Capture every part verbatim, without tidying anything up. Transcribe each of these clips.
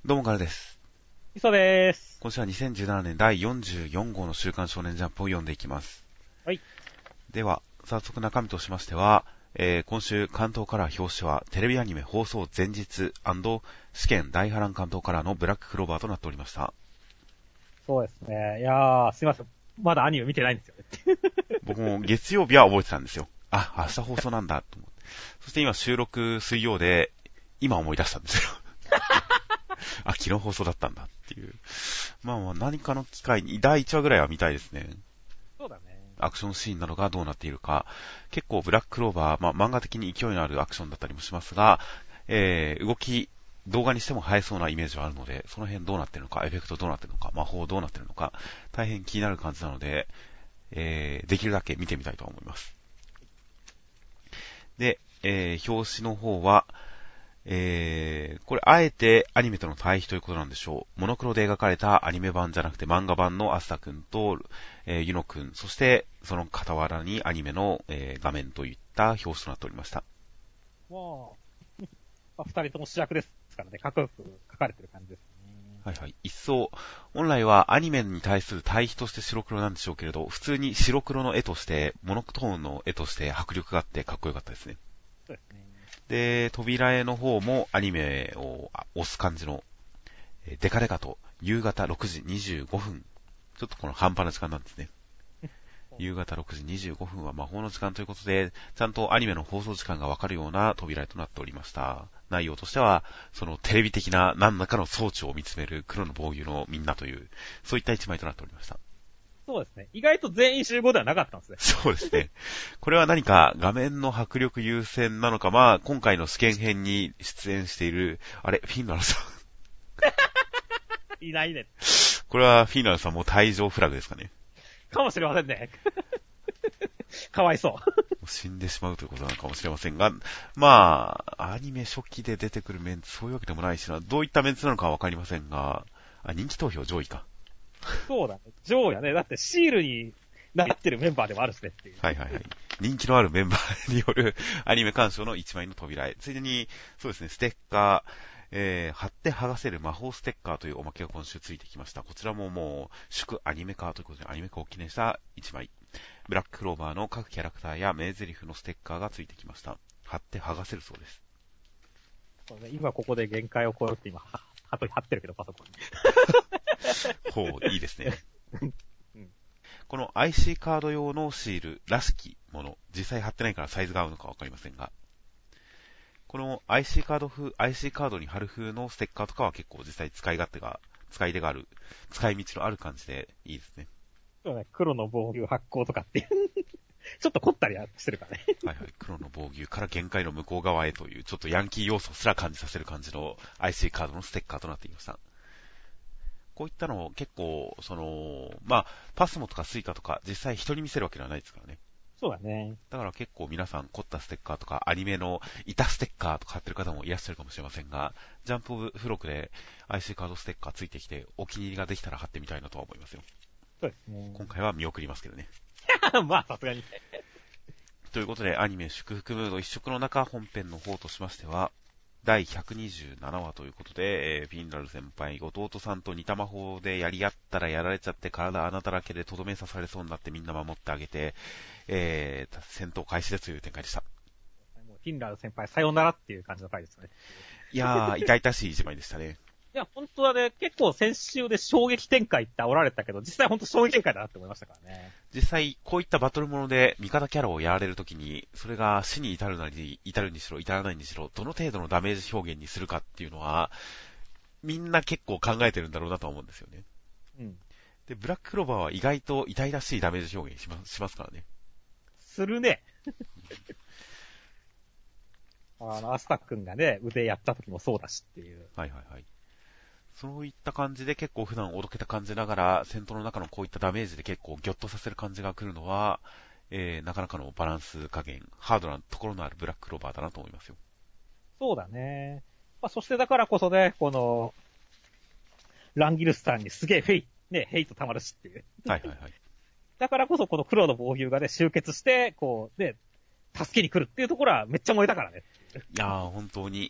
どうもからです。 磯でーす。 今週はにせんじゅうななねんだいよんじゅうよんごうの週刊少年ジャンプを読んでいきます。 はい。 では、早速中身としましては、えー、今週関東カラー表紙はテレビアニメ放送前日&試験大波乱関東カラーのブラッククローバーとなっておりました。 そうですね。いやー、すいません。まだアニメ見てないんですよね。 僕も月曜日は覚えてたんですよ。あ、明日放送なんだと思って。そして今収録水曜で、今思い出したんですよ。あ、昨日放送だったんだっていう。まあまあ何かの機会に、だいいちわぐらいは見たいですね。 そうだね。 アクションシーンなどがどうなっているか。結構ブラッククローバー、まあ漫画的に勢いのあるアクションだったりもしますが、えー、動き、動画にしても映えそうなイメージはあるので、その辺どうなっているのか、エフェクトどうなっているのか、魔法どうなっているのか、大変気になる感じなので、えー、できるだけ見てみたいと思います。で、えー、表紙の方は、えー、これあえてアニメとの対比ということなんでしょう。モノクロで描かれたアニメ版じゃなくて漫画版のアスタくんと、えー、ユノくん、そしてその傍らにアニメの、えー、画面といった表紙となっておりました。 わー。まあ、二人とも主役ですからね、かっこよく書かれてる感じですね。 はいはい。一層、本来はアニメに対する対比として白黒なんでしょうけれど、普通に白黒の絵として、モノトーンの絵として迫力があってかっこよかったですね。 そうですね。 で、扉絵の方もアニメを押す感じの、デカデカと夕方ろくじにじゅうごふん。ちょっとこの半端な時間なんですね。夕方ろくじにじゅうごふんは魔法の時間ということで、ちゃんとアニメの放送時間がわかるような扉絵となっておりました。内容としては、そのテレビ的な何らかの装置を見つめる黒の防御のみんなという、そういった一枚となっておりました。 そうですね。意外と全員集合ではなかったんですね。 そうですね。これは何か画面の迫力優先なのか、まあ、今回の試験編に出演している、あれ、フィンナルさん。いないね。 これはフィンナルさんも退場フラグですかね。 かもしれませんね。かわいそう。 死んでしまうということなのかもしれませんが、まあ、アニメ初期で出てくるメンツ、そういうわけでもないしな、どういったメンツなのかはわかりませんが、あ、人気投票上位か。 そうだね。上位やね。だってシールになってるメンバーでもあるっすねっていう。 はいはいはい。人気のあるメンバーによるアニメ鑑賞の一枚の扉絵。ついでに、そうですね、ステッカー、えー、貼って剥がせる魔法ステッカーというおまけが今週ついてきました。こちらももう、祝アニメ化ということで、アニメ化を記念した一枚。ブラッククローバーの各キャラクターや名台詞のステッカーがついてきました。貼って剥がせるそうです。 そうね、今ここで限界を超えるって今、は、はと貼ってるけど、パソコンに。 ほう、いいですね。 うん、 この アイシー カード用のシールらしきもの、実際貼ってないからサイズが合うのかわかりませんが、この アイシー カード風、アイシー カードに貼る風のステッカーとかは結構実際使い勝手が、使い手がある、使い道のある感じでいいですね。 そうね、黒の防御発光とかっていう。ちょっと凝ったりしてるからね。 はいはい。黒の防御から限界の向こう側へという、ちょっとヤンキー要素すら感じさせる感じの アイシー カードのステッカーとなっていました。こういったのを結構、その、まあ、パスモとかスイカとか実際人に見せるわけではないですからね。 そうだね。 だから結構皆さん凝ったステッカーとかアニメの板ステッカーとか貼ってる方もいらっしゃるかもしれませんが、ジャンプ付録で アイシー カードステッカーついてきてお気に入りができたら貼ってみたいなとは思いますよ。 そうですね。 今回は見送りますけどね。 まあ、さすがに。 ということで、アニメ祝福ムード一色の中、本編の方としましては、だいひゃくにじゅうななわということで、えー、フィンラル先輩、弟さんと似た魔法でやり合ったらやられちゃって体穴だらけでとどめ刺されそうになってみんな守ってあげて、えー、戦闘開始ですという展開でした。 もうフィンラル先輩、さよならっていう感じの回ですよね。 いやー、痛々しい一枚でしたね。 いや、本当はね、結構先週で衝撃展開って煽られたけど、実際本当衝撃展開だなって思いましたからね。 実際、こういったバトルもので味方キャラをやられるときに、それが死に至るなり、至るにしろ、至らないにしろ、どの程度のダメージ表現にするかっていうのは、みんな結構考えてるんだろうなと思うんですよね。 うん。 で、ブラッククローバーは意外と痛々しいダメージ表現します、しますからね。 するね。あの、アスタ君がね、腕やった時もそうだしっていう。 はいはいはい。そういった感じで結構普段おどけた感じながら、戦闘の中のこういったダメージで結構ギョッとさせる感じが来るのは、えー、なかなかのバランス加減、ハードなところのあるブラッククローバーだなと思いますよ。 そうだね。まあ、そしてだからこそね、この、ランギルスタンにすげえフェイ、ね、ヘイト溜まるしっていう。 はいはいはい。 だからこそこの黒の防御がね、集結して、こう、ね、助けに来るっていうところはめっちゃ燃えたからね。 いやー、本当に、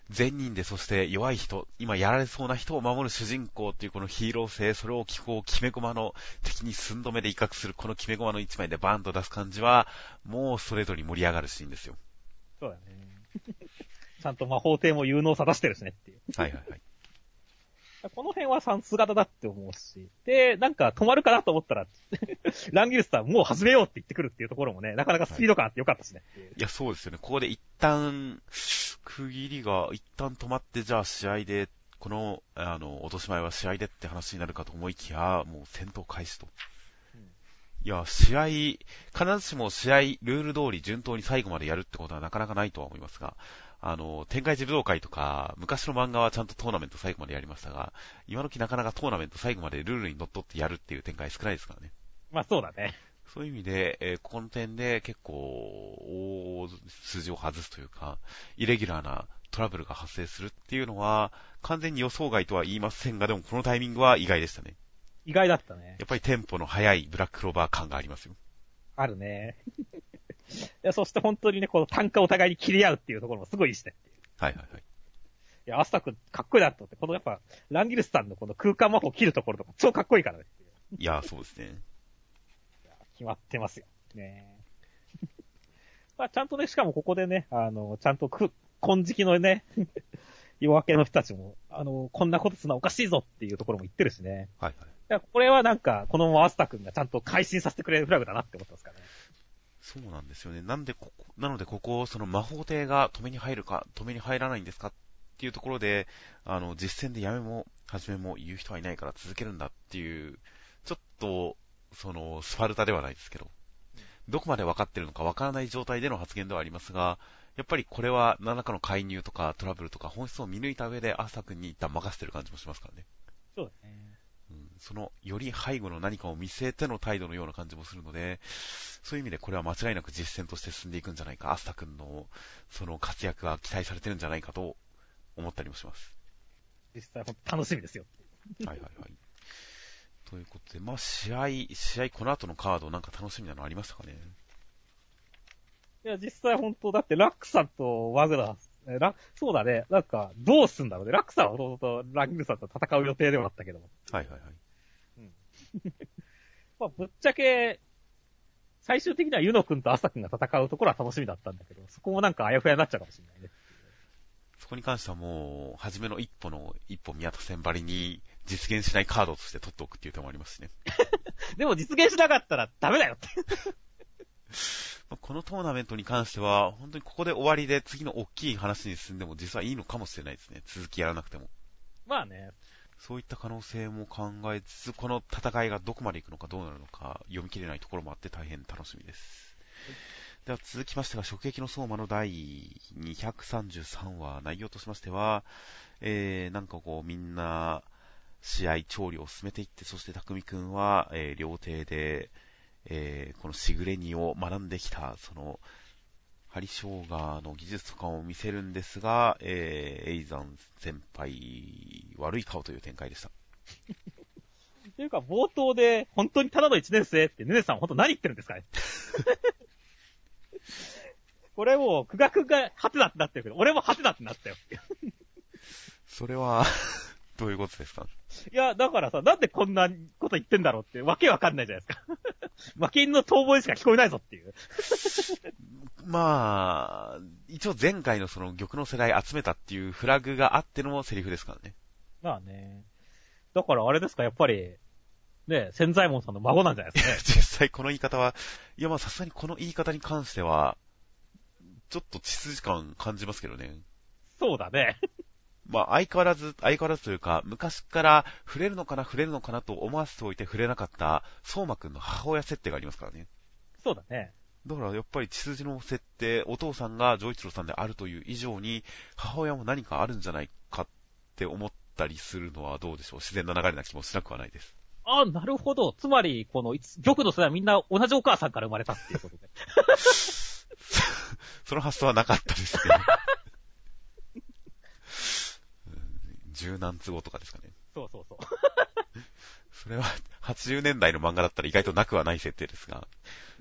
善人でそして弱い人、今やられそうな人を守る主人公っていうこのヒーロー性、それを基本決め駒の敵に寸止めで威嚇するこの決め駒の一枚でバーンと出す感じは、もうストレートに盛り上がるシーンですよ。 そうだね。ちゃんと魔法帝も有能さ出してるしねっていう。 はいはいはい。 この辺はさすがだなって思うし。で、なんか止まるかなと思ったら、ランギルスさんもう始めようって言ってくるっていうところもね、なかなかスピード感あってよかったしね。 はい、いや、そうですよね。ここで一旦、区切りが一旦止まって、じゃあ試合で、この、あの、落とし前は試合でって話になるかと思いきや、もう戦闘開始と。うん、いや、試合、必ずしも試合、ルール通り順当に最後までやるってことはなかなかないとは思いますが、あの、天界児武道会とか、昔の漫画はちゃんとトーナメント最後までやりましたが、今時なかなかトーナメント最後までルールにのっとってやるっていう展開少ないですからね。 まあそうだね。 そういう意味で、えー、この点で結構、大筋を外すというか、イレギュラーなトラブルが発生するっていうのは、完全に予想外とは言いませんが、でもこのタイミングは意外でしたね。 意外だったね。 やっぱりテンポの速いブラッククローバー感がありますよ。 あるね。いや、そして本当にね、この単価をお互いに切り合うっていうところもすごいいいしね。 はいはいはい。 いや、アスタ君かっこいいなと思って、このやっぱ、ランギルスさんのこの空間魔法を切るところとか超かっこいいからね。 いや、そうですね。 いや決まってますよ。ねまあ、ちゃんとね、しかもここでね、あの、ちゃんとく、金色のね、夜明けの人たちも、あの、こんなことするのはおかしいぞっていうところも言ってるしね。 はいはい。 いや、これはなんか、このままアスタ君がちゃんと改心させてくれるフラグだなって思ってますからね。 そうなんですよね。なんでここ、なのでここ、その魔法帝が止めに入るか、止めに入らないんですかっていうところで、あの、実戦でやめも、始めも言う人はいないから続けるんだっていう、ちょっと、その、スパルタではないですけど、どこまで分かってるのか分からない状態での発言ではありますが、やっぱりこれは何らかの介入とかトラブルとか本質を見抜いた上でアスタ君に一旦任せてる感じもしますからね。 そうだね。 うん、その、より背後の何かを見据えての態度のような感じもするので、そういう意味でこれは間違いなく実践として進んでいくんじゃないか、アスタ君のその活躍が期待されてるんじゃないかと思ったりもします。 実際本当楽しみですよ。 はいはいはい。ということで、まあ試合、試合この後のカードなんか楽しみなのありましたかね。 いや、実際本当だってラックさんとワグナー、ラそうだね、なんかどうすんだろうね。ラックさんはほとんどランギルさんと戦う予定ではあったけども。 はいはいはい。 うん。まあぶっちゃけ、最終的にはユノ君とアサ君が戦うところは楽しみだったんだけど、そこもなんかあやふやになっちゃうかもしれないね。 そこに関してはもう、初めの一歩の一歩宮田戦張りに実現しないカードとして取っておくっていう手もありますしね。 でも実現しなかったらダメだよって。 このトーナメントに関しては、本当にここで終わりで次の大きい話に進んでも実はいいのかもしれないですね。続きやらなくても。 まあね。 そういった可能性も考えつつ、この戦いがどこまで行くのかどうなるのか読み切れないところもあって大変楽しみです。では続きましてが、直撃の相馬のだいにひゃくさんじゅうさんわ、内容としましては、えー、なんかこうみんな試合調理を進めていって、そして匠くんは、えー、料亭で、えー、このしぐれ煮を学んできた、その、針生姜の技術とかを見せるんですが、えー、エイザン先輩、悪い顔という展開でした。 っていうか、冒頭で、本当にただのいちねん生って、ねねさん本当何言ってるんですかねこれもう、久我くんがハテナってなってるけど、俺もハテナってなったよ。 それは、どういうことですか？ いや、だからさ、なんでこんなこと言ってんだろうって、わけわかんないじゃないですか。負け犬の遠吠えしか聞こえないぞっていう。 まあ、一応前回のその玉の世代集めたっていうフラグがあってのセリフですからね。 まあね。だからあれですか、やっぱり、ね、千左衛門さんの孫なんじゃないですかね。 実際この言い方は、いやまあさすがにこの言い方に関しては、ちょっと血筋感感じますけどね。 そうだね。 まあ相変わらず、相変わらずというか、昔から触れるのかな、触れるのかなと思わせておいて触れなかった、相馬くんの母親設定がありますからね。 そうだね。 だからやっぱり血筋の設定、お父さんが丈一郎さんであるという以上に、母親も何かあるんじゃないかって思ったりするのはどうでしょう。自然な流れな気もしなくはないです。 ああ、なるほど。つまり、この、玉の世代はみんな同じお母さんから生まれたっていうことで。 その発想はなかったですけど。十何都合とかですかね。 そうそうそう。 それははちじゅうねんだいの漫画だったら意外となくはない設定ですが、 うん、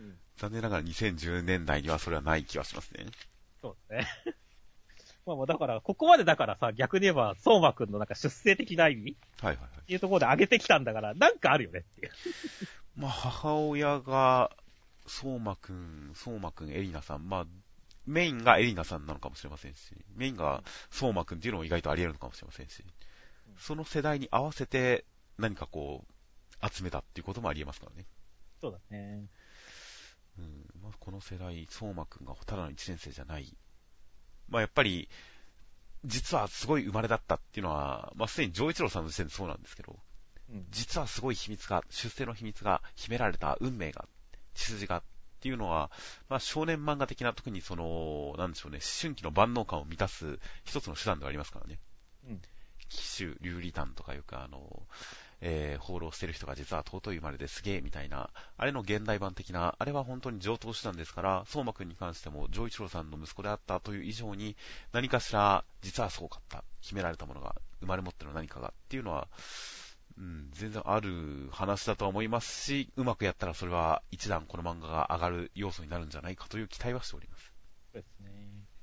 残念ながらにせんじゅうねんだいにはそれはない気はしますね。 そうですね。 まあまあだから、ここまでだからさ、逆に言えば、相馬くんのなんか出世的な意味はいはいはい。 っていうところで上げてきたんだから、なんかあるよねっていう。 まあ、母親が、相馬くん、相馬くん、エリナさん、まあ、メインがエリナさんなのかもしれませんし、メインが相馬くんっていうのも意外とあり得るのかもしれませんし、その世代に合わせて何かこう、集めたっていうこともあり得ますからね。 そうだね。 うん、まあ、この世代、相馬くんがただの一年生じゃない。まあ、やっぱり、実はすごい生まれだったっていうのは、まあ、すでに丈一郎さんの時点でそうなんですけど、うん、実はすごい秘密が、出世の秘密が秘められた運命が、血筋がっていうのは、まあ、少年漫画的な、特にその、なんでしょうね、思春期の万能感を満たす一つの手段ではありますからね。うん。騎手、竜理団とかいうか、あの、えー、放浪してる人が実は尊い生まれですげえみたいな、あれの現代版的な、あれは本当に上等手段ですから、相馬くんに関しても、丈一郎さんの息子であったという以上に、何かしら、実はすごかった、秘められたものが、生まれ持っての何かがっていうのは、うん、全然ある話だとは思いますし、うまくやったらそれは一段この漫画が上がる要素になるんじゃないかという期待はしております。 そうですね。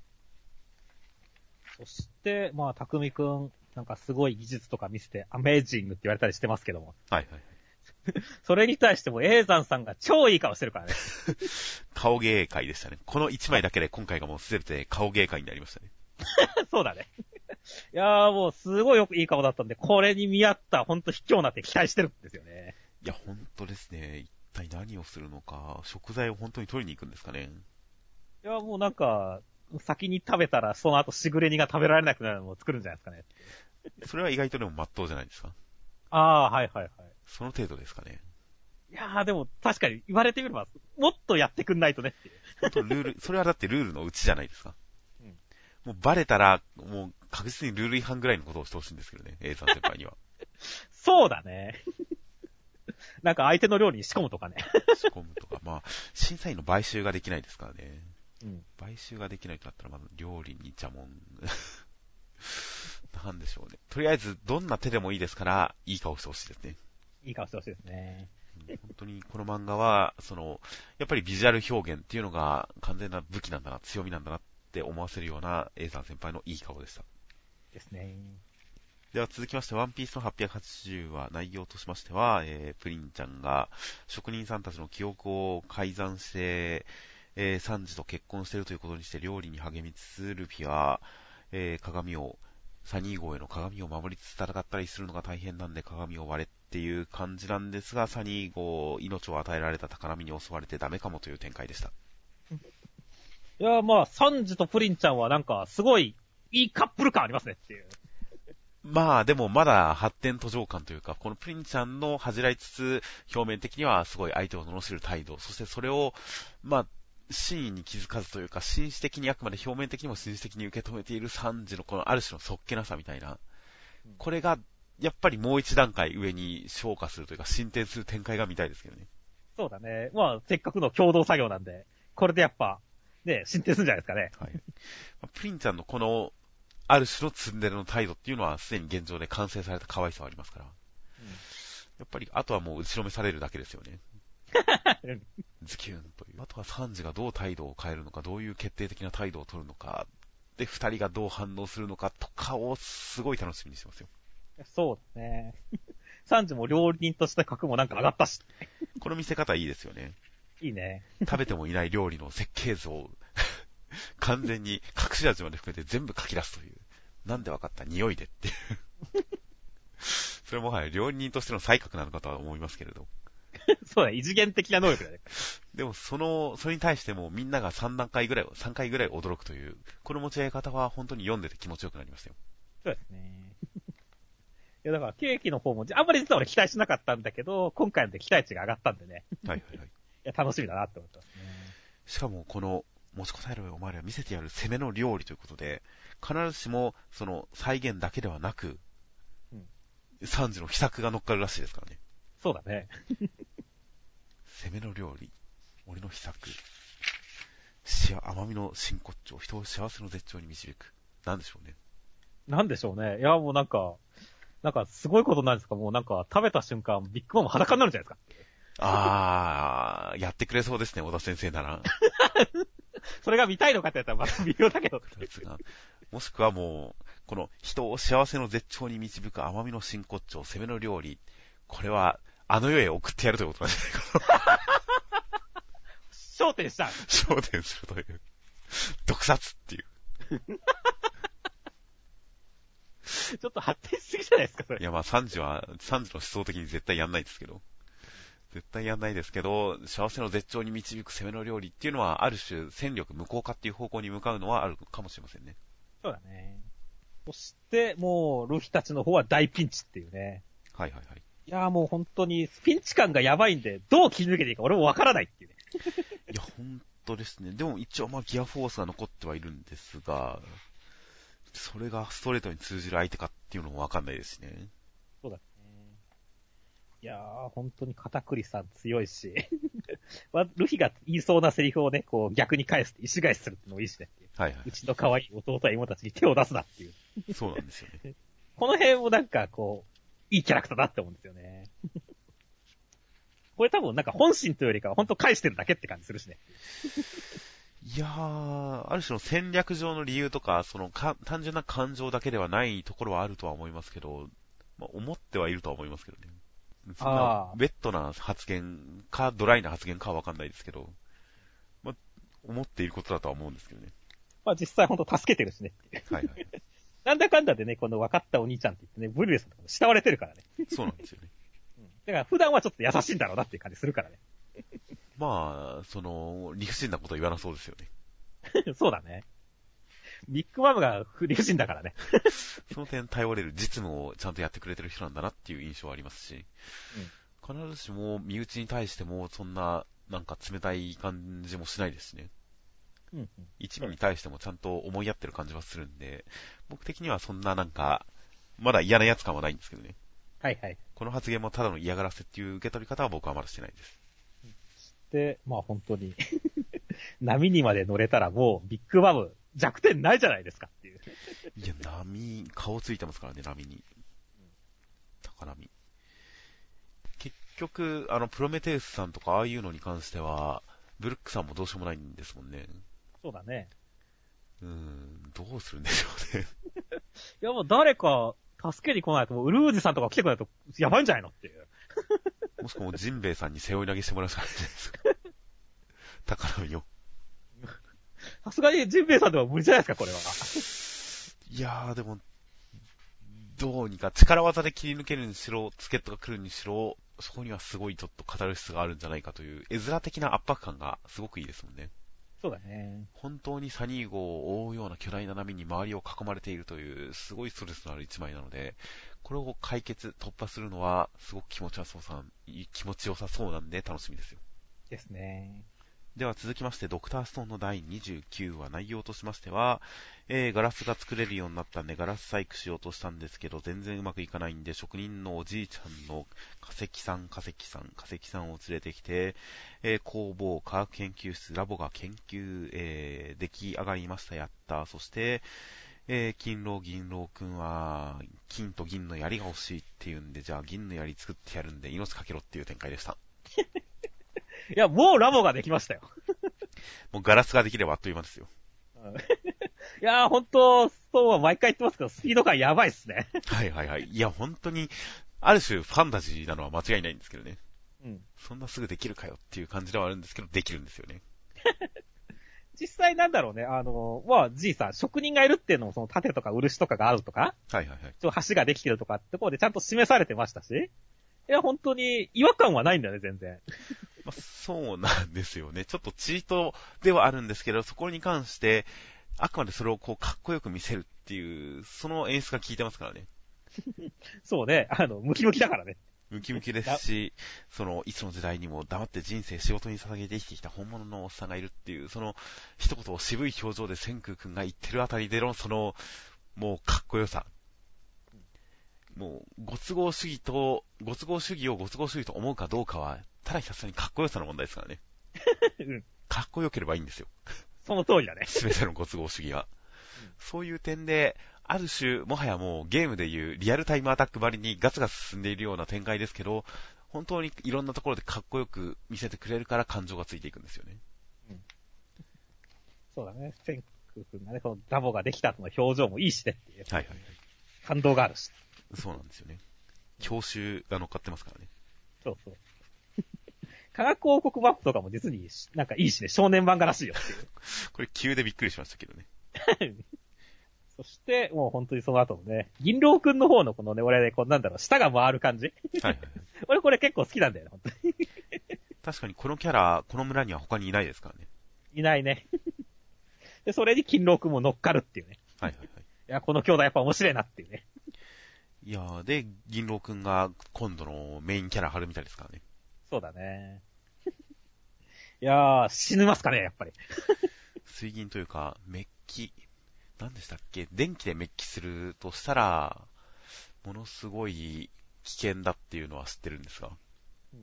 そして、まあ、匠くん、なんかすごい技術とか見せて、アメージングって言われたりしてますけども。 はいはいはい。 それに対しても、エイザンさんが超いい顔してるからね。 顔芸会でしたね。この一枚だけで今回がもうすべて顔芸会になりましたね。 そうだね。いやーもうすごいよくいい顔だったんで、これに見合ったほんと卑怯なって期待してるんですよね。 いや、ほんとですね。一体何をするのか、食材を本当に取りに行くんですかね。 いや、もうなんか、先に食べたらその後しぐれ煮が食べられなくなるのを作るんじゃないですかね。 それは意外とでも真っ当じゃないですか。 ああ、はいはいはい。 その程度ですかね。 いやーでも確かに言われてみれば、もっとやってくんないとねっていう。 本当ルール、それはだってルールのうちじゃないですか。うん、もうバレたら、もう確実にルール違反ぐらいのことをしてほしいんですけどね、A さん先輩には。 そうだね。なんか相手の料理に仕込むとかね。 仕込むとか、まあ、審査員の買収ができないですからね。うん、買収ができないとなったら、まず料理に邪門。なんでしょうね。とりあえず、どんな手でもいいですから、いい顔してほしいですね。 いい顔してほしいですね。 本当にこの漫画は、その、やっぱりビジュアル表現っていうのが完全な武器なんだな、強みなんだなって思わせるような A さん先輩のいい顔でした。 ですね。 では続きまして、ワンピースのはっぴゃくはちじゅうは内容としましては、えー、プリンちゃんが職人さんたちの記憶を改ざんして、えー、サンジと結婚しているということにして料理に励みつつ、ルフィは、えー、鏡を、サニー号への鏡を守りつつ戦ったりするのが大変なんで鏡を割れっていう感じなんですが、サニー号、命を与えられた宝身に襲われてダメかもという展開でした。 いや、まあ、サンジとプリンちゃんはなんか、すごい、いいカップル感ありますねっていう。 まあ、でもまだ発展途上感というか、このプリンちゃんの恥じらいつつ、表面的にはすごい相手を罵る態度、そしてそれを、まあ、真意に気づかずというか、紳士的にあくまで表面的にも紳士的に受け止めているサンジのこのある種のそっけなさみたいな、これが、やっぱりもう一段階上に昇華するというか、進展する展開が見たいですけどね。 そうだね。まあ、せっかくの共同作業なんで、これでやっぱ、ね、進展するんじゃないですかね。 はい。プリンちゃんのこの、ある種のツンデレの態度っていうのは、すでに現状で完成された可愛さはありますから。うん、やっぱり、あとはもう後ろめされるだけですよね。ズキュンという。あとはサンジがどう態度を変えるのか、どういう決定的な態度を取るのか、で、二人がどう反応するのかとかをすごい楽しみにしてますよ。 そうですね。サンジも料理人として格もなんか上がったし。 この見せ方いいですよね。 いいね。 食べてもいない料理の設計図を完全に隠し味まで含めて全部書き出すという。なんでわかった匂いでっていう。それもはや料理人としての才覚なのかとは思いますけれど。 そうだ、異次元的な能力だね。 でもその、それに対してもみんながさん段階ぐらい、さんかいぐらい驚くという、この持ち上げ方は本当に読んでて気持ちよくなりましたよ。 そうですね。いやだからケーキの方も、あんまり実は俺期待しなかったんだけど、今回ので期待値が上がったんでね。 はいはいはい。いや、楽しみだなって思ってますね。 しかもこの、持ちこたえろよお前ら見せてやる攻めの料理ということで、必ずしもその再現だけではなく、うん、サンジの秘策が乗っかるらしいですからね。 そうだね。 攻めの料理、俺の秘策、し甘みの真骨頂、人を幸せの絶頂に導く。なんでしょうね。 なんでしょうね。いや、もうなんか、なんかすごいことなんですか。もうなんか食べた瞬間、ビッグマム裸になるじゃないですか。 あー、やってくれそうですね、小田先生なら。 それが見たいのかってやったらまた微妙だけど。 もしくはもう、この人を幸せの絶頂に導く甘みの真骨頂、攻めの料理。これは、あの世へ送ってやるということなんじゃないかな。 焦点した。 焦点するという。毒殺っていう。 ちょっと発展しすぎじゃないですか、それ。 いや、まあ、さんじは、さんじの思想的に絶対やんないですけど。絶対やんないですけど、幸せの絶頂に導く攻めの料理っていうのは、ある種、戦力無効化っていう方向に向かうのはあるかもしれませんね。 そうだね。そして、もう、ルフィたちの方は大ピンチっていうね。 はいはいはい。 いやーもう本当に、ピンチ感がやばいんで、どう切り抜けていいか俺もわからないっていうね。 いや、本当ですね。でも一応、まあ、ギアフォースが残ってはいるんですが、それがストレートに通じる相手かっていうのもわかんないですしね。 そうだね。いやー、本当に片栗さん強いし、ルフィが言いそうなセリフをね、こう逆に返す、意思返しするってのもいいしねっていう。 はいはい。 うちの可愛い弟や妹たちに手を出すなっていう。 そうなんですよね。 この辺もなんかこう、いいキャラクターだって思うんですよね。これ多分なんか本心というよりかは本当返してるだけって感じするしね。 いやー、ある種の戦略上の理由とか、そのか単純な感情だけではないところはあるとは思いますけど、まあ、思ってはいるとは思いますけどね。そんなウェットな発言か、ドライな発言かはわかんないですけど、まあ、思っていることだとは思うんですけどね。 まあ実際本当助けてるしね。 はいはい。 なんだかんだでね、この分かったお兄ちゃんって言ってね、ブルーレスとかも慕われてるからね。 そうなんですよね。 だから普段はちょっと優しいんだろうなっていう感じするからね。 まあ、その、理不尽なこと言わなそうですよね。 そうだね。ビッグマムが理不尽だからね。 その点頼れる実務をちゃんとやってくれてる人なんだなっていう印象はありますし、うん、必ずしも身内に対してもそんななんか冷たい感じもしないですしね。うんうん、一味に対してもちゃんと思いやってる感じはするんで、僕的にはそんななんか、まだ嫌なやつ感はないんですけどね。 はいはい。 この発言もただの嫌がらせっていう受け取り方は僕はまだしてないです。 で、まあ本当に、波にまで乗れたらもうビッグマム弱点ないじゃないですかっていう。 いや、波、顔ついてますからね、波に。高波。結局、あの、プロメテウスさんとかああいうのに関しては、ブルックさんもどうしようもないんですもんね。 そうだね。 うーん、どうするんでしょうね。 いやもう誰か助けに来ないと、もうウルージさんとか来てこないとやばいんじゃないのっていう。 もしくはもうジンベエさんに背負い投げしてもらうしかないじゃないですか。高波を。 さすがにジンベエさんでは無理じゃないですか、これは。 いやー、でも、どうにか力技で切り抜けるにしろ、助っ人が来るにしろ、そこにはすごいちょっとカタルシスがあるんじゃないかという、絵面的な圧迫感がすごくいいですもんね。 そうだね。 本当にサニー号を覆うような巨大な波に周りを囲まれているという、すごいストレスのある一枚なので、これを解決、突破するのは、すごく気持ちよさそう、気持ちよさそうなんで楽しみですよ。 ですね。 では続きまして、ドクターストーンのだいにじゅうきゅうわ、内容としましては、えー、ガラスが作れるようになったんで、ガラス細工しようとしたんですけど、全然うまくいかないんで、職人のおじいちゃんの化石さん、化石さん、化石さんを連れてきて、えー、工房、科学研究室、ラボが研究、えー、出来上がりました、やった。そして、えー、金狼、銀狼くんは、金と銀の槍が欲しいっていうんで、じゃあ銀の槍作ってやるんで、命かけろっていう展開でした。 いや、もうラボができましたよ。 もうガラスができればあっという間ですよ。 いやー、ほんと、そうは毎回言ってますけど、スピード感やばいっすね。 はいはいはい。いや、本当に、ある種ファンタジーなのは間違いないんですけどね。うん。そんなすぐできるかよっていう感じではあるんですけど、できるんですよね。 実際なんだろうね、あの、まあ、じいさん、職人がいるっていうのも、その盾とか漆とかがあるとか、 はいはいはい。 ちょ橋ができてるとかってところでちゃんと示されてましたし、いや、本当に違和感はないんだよね、全然。 まあ、そうなんですよね。ちょっとチートではあるんですけど、そこに関して、あくまでそれをこう、かっこよく見せるっていう、その演出が効いてますからね。 そうね、あの、ムキムキだからね。 ムキムキですし、その、いつの時代にも黙って人生仕事に捧げて生きてきた本物のおっさんがいるっていう、その、一言を渋い表情で千空くんが言ってるあたりでの、その、もうかっこよさ。もう、ご都合主義と、ご都合主義をご都合主義と思うかどうかは、ただひたすらにかっこよさの問題ですからね。うん、かっこよければいいんですよ。 その通りだね。 すべてのご都合主義は。うん、そういう点で、ある種、もはやもうゲームでいうリアルタイムアタックばりにガツガツ進んでいるような展開ですけど、本当にいろんなところでかっこよく見せてくれるから感情がついていくんですよね。うん、 そうだね。フェンク君がね、このダボができた後の表情もいいしねっていう。 はいはいはい。 感動があるし。 そうなんですよね。教習が乗っかってますからね。 そうそう。科学王国マップとかも実になんかいいしね、少年漫画らしいよっていう。 これ急でびっくりしましたけどね。 そして、もう本当にその後のね、銀狼くんの方のこのね、俺ね、こうなんだろう、舌が回る感じ。 はいはいはい。 俺これ結構好きなんだよね、本当に。 確かにこのキャラ、この村には他にいないですからね。 いないね。で、それに金狼くんも乗っかるっていうね。 はいはいはい。 いや、この兄弟やっぱ面白いなっていうね。 いやー、で、銀狼くんが今度のメインキャラ張るみたいですからね。 そうだね。いやー、死ぬますかね、やっぱり。 水銀というか、メッキ、何でしたっけ？電気でメッキするとしたら、ものすごい危険だっていうのは知ってるんですが、うん、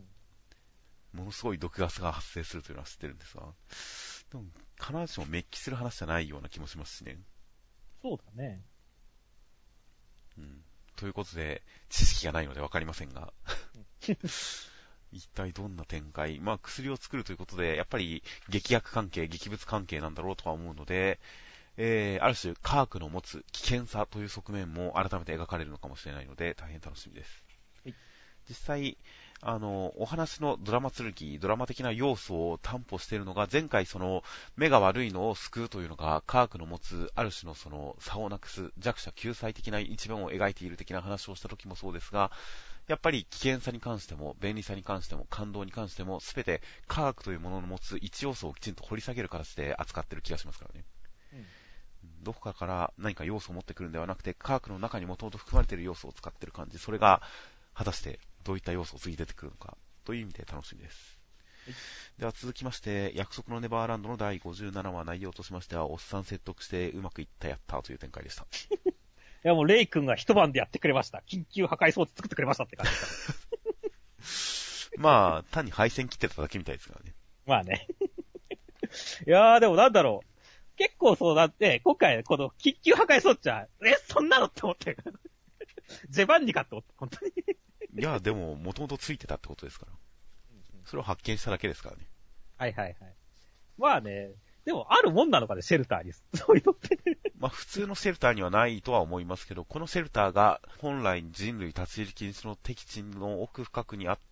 ものすごい毒ガスが発生するというのは知ってるんですが、でも必ずしもメッキする話じゃないような気もしますしね。 そうだね。 うん。ということで、知識がないのでわかりませんが。一体どんな展開、まあ薬を作るということで、やっぱり劇薬関係、劇物関係なんだろうとは思うので、えー、ある種科学の持つ危険さという側面も改めて描かれるのかもしれないので、大変楽しみです。はい、実際、あの、お話のドラマ剣、ドラマ的な要素を担保しているのが、前回その、目が悪いのを救うというのが、科学の持つ、ある種のその、差をなくす、弱者救済的な一面を描いている的な話をした時もそうですが、やっぱり危険さに関しても、便利さに関しても、感動に関しても、すべて科学というものの持つ一要素をきちんと掘り下げる形で扱っている気がしますからね。うん、どこかから何か要素を持ってくるんではなくて、科学の中にもともと含まれている要素を使っている感じ、それが果たしてどういった要素を次出てくるのかという意味で楽しみです。はい、では続きまして、約束のネバーランドのだいごじゅうななわ内容としましては、おっさん説得してうまくいったやったという展開でした。 いやもうレイ君が一晩でやってくれました。緊急破壊装置作ってくれましたって感じでした。まあ、単に配線切ってただけみたいですからね。 まあね。いやーでもなんだろう。結構そうだって、今回この緊急破壊装置は、え、そんなのって思って。ジェバンニかって思って、本当に。 いや、でも、もともとついてたってことですから。それを発見しただけですからね。 はいはいはい。まあね、でもあるもんなのかね、シェルターに。そういうのって。 まあ普通のシェルターにはないとは思いますけど、このシェルターが本来人類立ち入り禁止の敵地の奥深くにあって、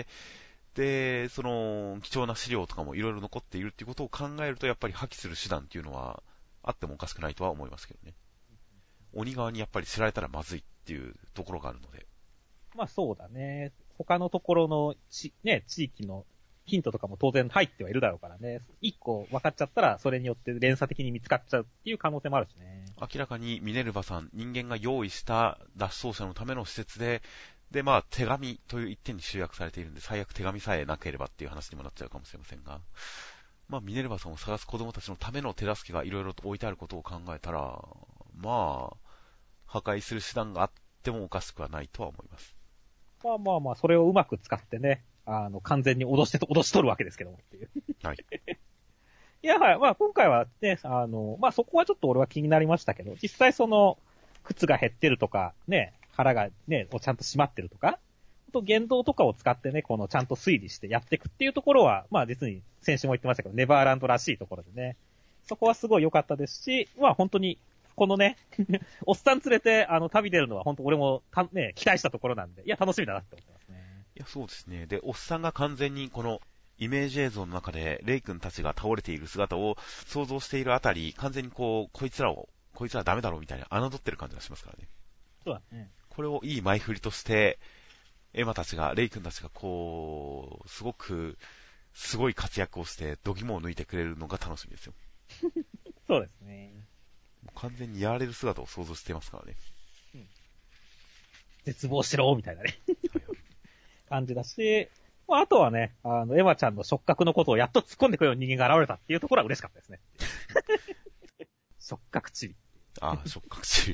で、その貴重な資料とかもいろいろ残っているっていうことを考えると、やっぱり破棄する手段っていうのはあってもおかしくないとは思いますけどね。鬼側にやっぱり知られたらまずいっていうところがあるので。 まあそうだね。他のところのち、ね、地域のヒントとかも当然入ってはいるだろうからね。一個分かっちゃったら、それによって連鎖的に見つかっちゃうっていう可能性もあるしね。 明らかにミネルヴァさん、人間が用意した脱走者のための施設で、で、まあ、手紙という一点に集約されているんで、最悪手紙さえなければっていう話にもなっちゃうかもしれませんが、まあ、ミネルヴァさんを探す子供たちのための手助けがいろいろと置いてあることを考えたら、まあ、破壊する手段があってもおかしくはないとは思います。 まあまあまあ、それをうまく使ってね、あの、完全に脅してと、脅し取るわけですけどもっていう。 はい。 いや、はい。まあ今回はね、あの、まあそこはちょっと俺は気になりましたけど、実際その、靴が減ってるとか、ね、腹がね、ちゃんと締まってるとか、と言動とかを使ってね、このちゃんと推理してやっていくっていうところは、まあ実に先週も言ってましたけど、ネバーランドらしいところでね、そこはすごい良かったですし、まあ本当に、このね、おっさん連れて、あの、旅出るのは本当俺もた、ね、期待したところなんで、いや、楽しみだなって思ってますね。 いや、そうですね。で、おっさんが完全にこの、イメージ映像の中で、レイ君たちが倒れている姿を想像しているあたり、完全にこう、こいつらを、こいつらダメだろうみたいな、侮ってる感じがしますからね。 そうだね。 これをいい前振りとして、エマたちが、レイ君たちがこう、すごく、すごい活躍をして、度肝を抜いてくれるのが楽しみですよ。 そうですね。 完全にやられる姿を想像していますからね。 うん、絶望しろみたいなね。はいはい、感じだし、まあ、あとはね、あの、エマちゃんの触覚のことをやっと突っ込んでくるような人間が現れたっていうところは嬉しかったですね。触覚チビ。 ああ、触覚チビ。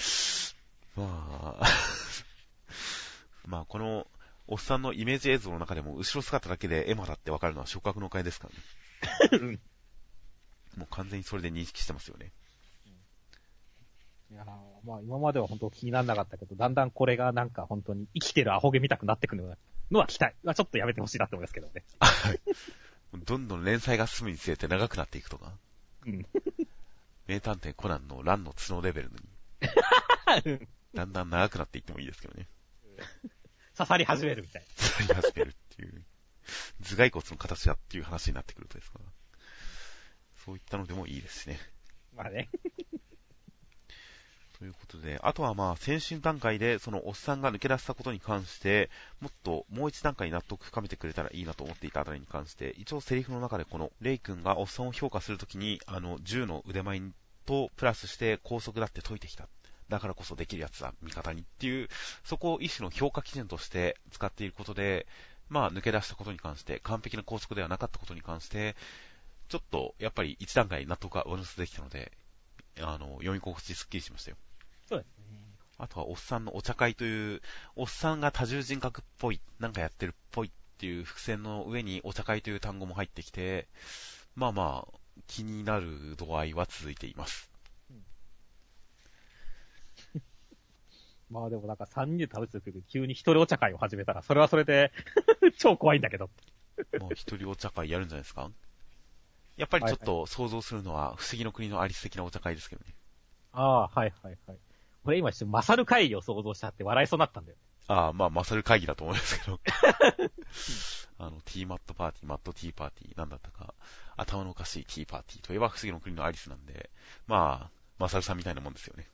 まあ、まあ、この、おっさんのイメージ映像の中でも、後ろ姿だけでエマだってわかるのは触覚の回ですからね。もう完全にそれで認識してますよね。 いやまあ今までは本当気にならなかったけど、だんだんこれがなんか本当に生きてるアホ毛見たくなってくるのは期待。ちょっとやめてほしいなって思いますけどね。 はい。どんどん連載が進むにつれて長くなっていくとか。 うん。 名探偵コナンのランの角レベルに、だんだん長くなっていってもいいですけどね。 刺さり始めるみたいな。 刺さり始めるっていう。頭蓋骨の形だっていう話になってくるとですから。そういったのでもいいですしね。 まあね。 ということで、あとはまあ、先進段階で、そのおっさんが抜け出したことに関して、もっともう一段階納得深めてくれたらいいなと思っていたあたりに関して、一応セリフの中でこの、レイ君がおっさんを評価するときに、あの、銃の腕前とプラスして高速だって解いてきた。だからこそできるやつだ、味方にっていう、そこを一種の評価基準として使っていることで、まあ、抜け出したことに関して、完璧な高速ではなかったことに関して、ちょっと、やっぱり一段階納得が上乗せできたので、あの、読み心地すっきりしましたよ。 そうですね。 あとは、おっさんのお茶会という、おっさんが多重人格っぽい、なんかやってるっぽいっていう伏線の上にお茶会という単語も入ってきて、まあまあ、気になる度合いは続いています。うん、 まあでもなんかさんにんで食べてるけど、急に一人お茶会を始めたら、それはそれで超怖いんだけど。 もう一人お茶会やるんじゃないですか？やっぱりちょっと想像するのは不思議の国のアリス的なお茶会ですけどね。 ああ、はいはいはい。これ今一瞬マサル会議を想像しちゃって笑いそうになったんだよ。 ああ、まあマサル会議だと思いますけど。あの、ティーマットパーティー、マットティーパーティー、なんだったか、頭のおかしいティーパーティーといえば不思議の国のアリスなんで、まあ、マサルさんみたいなもんですよね。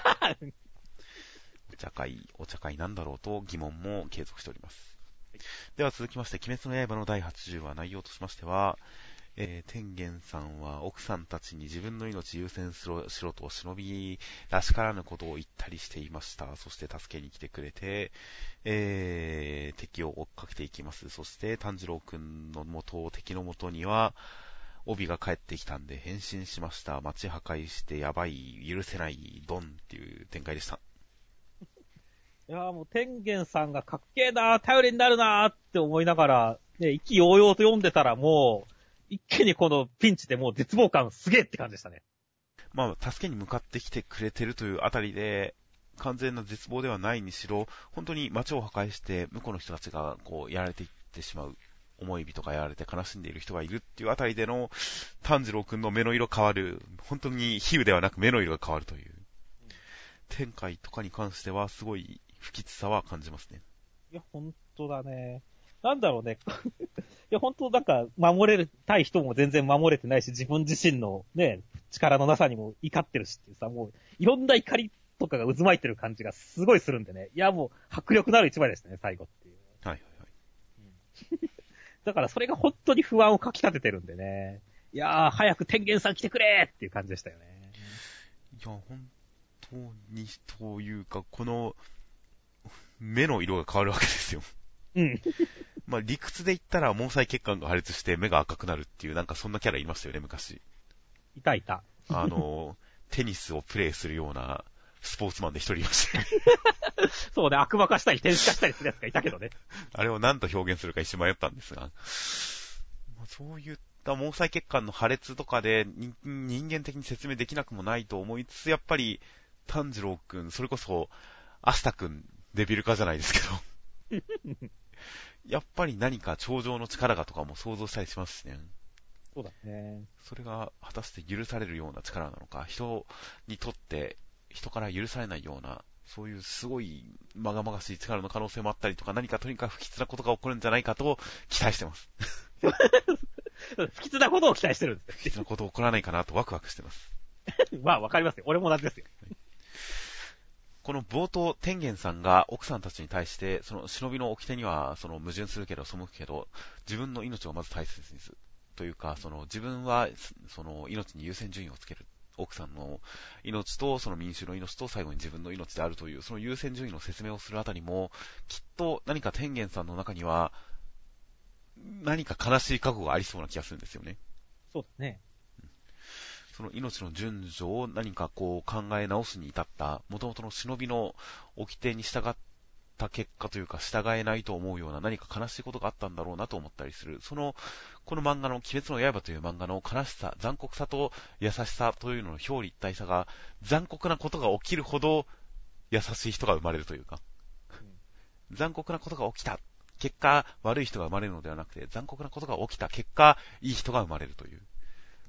お茶会、お茶会なんだろうと疑問も継続しております。では続きまして、鬼滅の刃のだいはちじゅう話内容としましては、えー、天元さんは奥さんたちに自分の命優先しろ、しろと忍びらしからぬことを言ったりしていました。そして助けに来てくれて、えー、敵を追っかけていきます。そして炭治郎くんの元、敵の元には、帯が帰ってきたんで変身しました。街破壊してやばい、許せない、ドンっていう展開でした。 いやーもう天元さんがかっけーなー、頼りになるなーって思いながら、ね、意気揚々と読んでたらもう、一気にこのピンチでもう絶望感すげーって感じでしたね。 まあ、助けに向かってきてくれてるというあたりで、完全な絶望ではないにしろ、本当に街を破壊して、向こうの人たちがこう、やられていってしまう。思い人がやられて悲しんでいる人がいるっていうあたりでの、炭治郎くんの目の色変わる。本当に皮膚ではなく目の色が変わるという。展開とかに関しては、すごい不吉さは感じますね。 いや、本当だね。なんだろうね。いや、本当なんか、守れたい人も全然守れてないし、自分自身のね、力のなさにも怒ってるしっていうさ、もう、いろんな怒りとかが渦巻いてる感じがすごいするんでね。いや、もう、迫力のある一枚でしたね、最後っていう。 はいはいはい。 うん、だからそれが本当に不安をかき立ててるんでね。いやー、早く天元さん来てくれっていう感じでしたよね。 いや、本当に、というか、この、目の色が変わるわけですよ。 うん。 まあ理屈で言ったら毛細血管が破裂して目が赤くなるっていう、なんかそんなキャラいましたよね、昔。 いたいた。 あの、テニスをプレイするようなスポーツマンで一人いましたよね。 そうね、悪魔化したり天使化したりするやつがいたけどね。 あれを何と表現するか一瞬迷ったんですが、まあ、そういった毛細血管の破裂とかで人間的に説明できなくもないと思いつつ、やっぱり炭治郎くん、それこそアスタくんデビル化じゃないですけどやっぱり何か頂上の力がとかも想像したりしますしね。 そうだね。 それが果たして許されるような力なのか、人にとって人から許されないような、そういうすごいまがまがしい力の可能性もあったりとか、何かとにかく不吉なことが起こるんじゃないかと期待してます。 不吉なことを期待してるんです。 不吉なこと起こらないかなとワクワクしてます。 まあわかりますよ。俺も同じですよ。はい、 この冒頭、天元さんが奥さんたちに対して、その忍びの掟にはその矛盾するけど背くけど、自分の命をまず大切にする。というか、その自分はその命に優先順位をつける。奥さんの命とその民衆の命と最後に自分の命であるという、その優先順位の説明をするあたりも、きっと何か天元さんの中には、何か悲しい過去がありそうな気がするんですよね。 そうですね。 その命の順序を何かこう考え直すに至った、元々の忍びの掟に従った結果というか、従えないと思うような何か悲しいことがあったんだろうなと思ったりする。その、この漫画の鬼滅の刃という漫画の悲しさ、残酷さと優しさというのの表裏一体さが、残酷なことが起きるほど優しい人が生まれるというか、うん、残酷なことが起きた。結果、悪い人が生まれるのではなくて、残酷なことが起きた結果、いい人が生まれるという。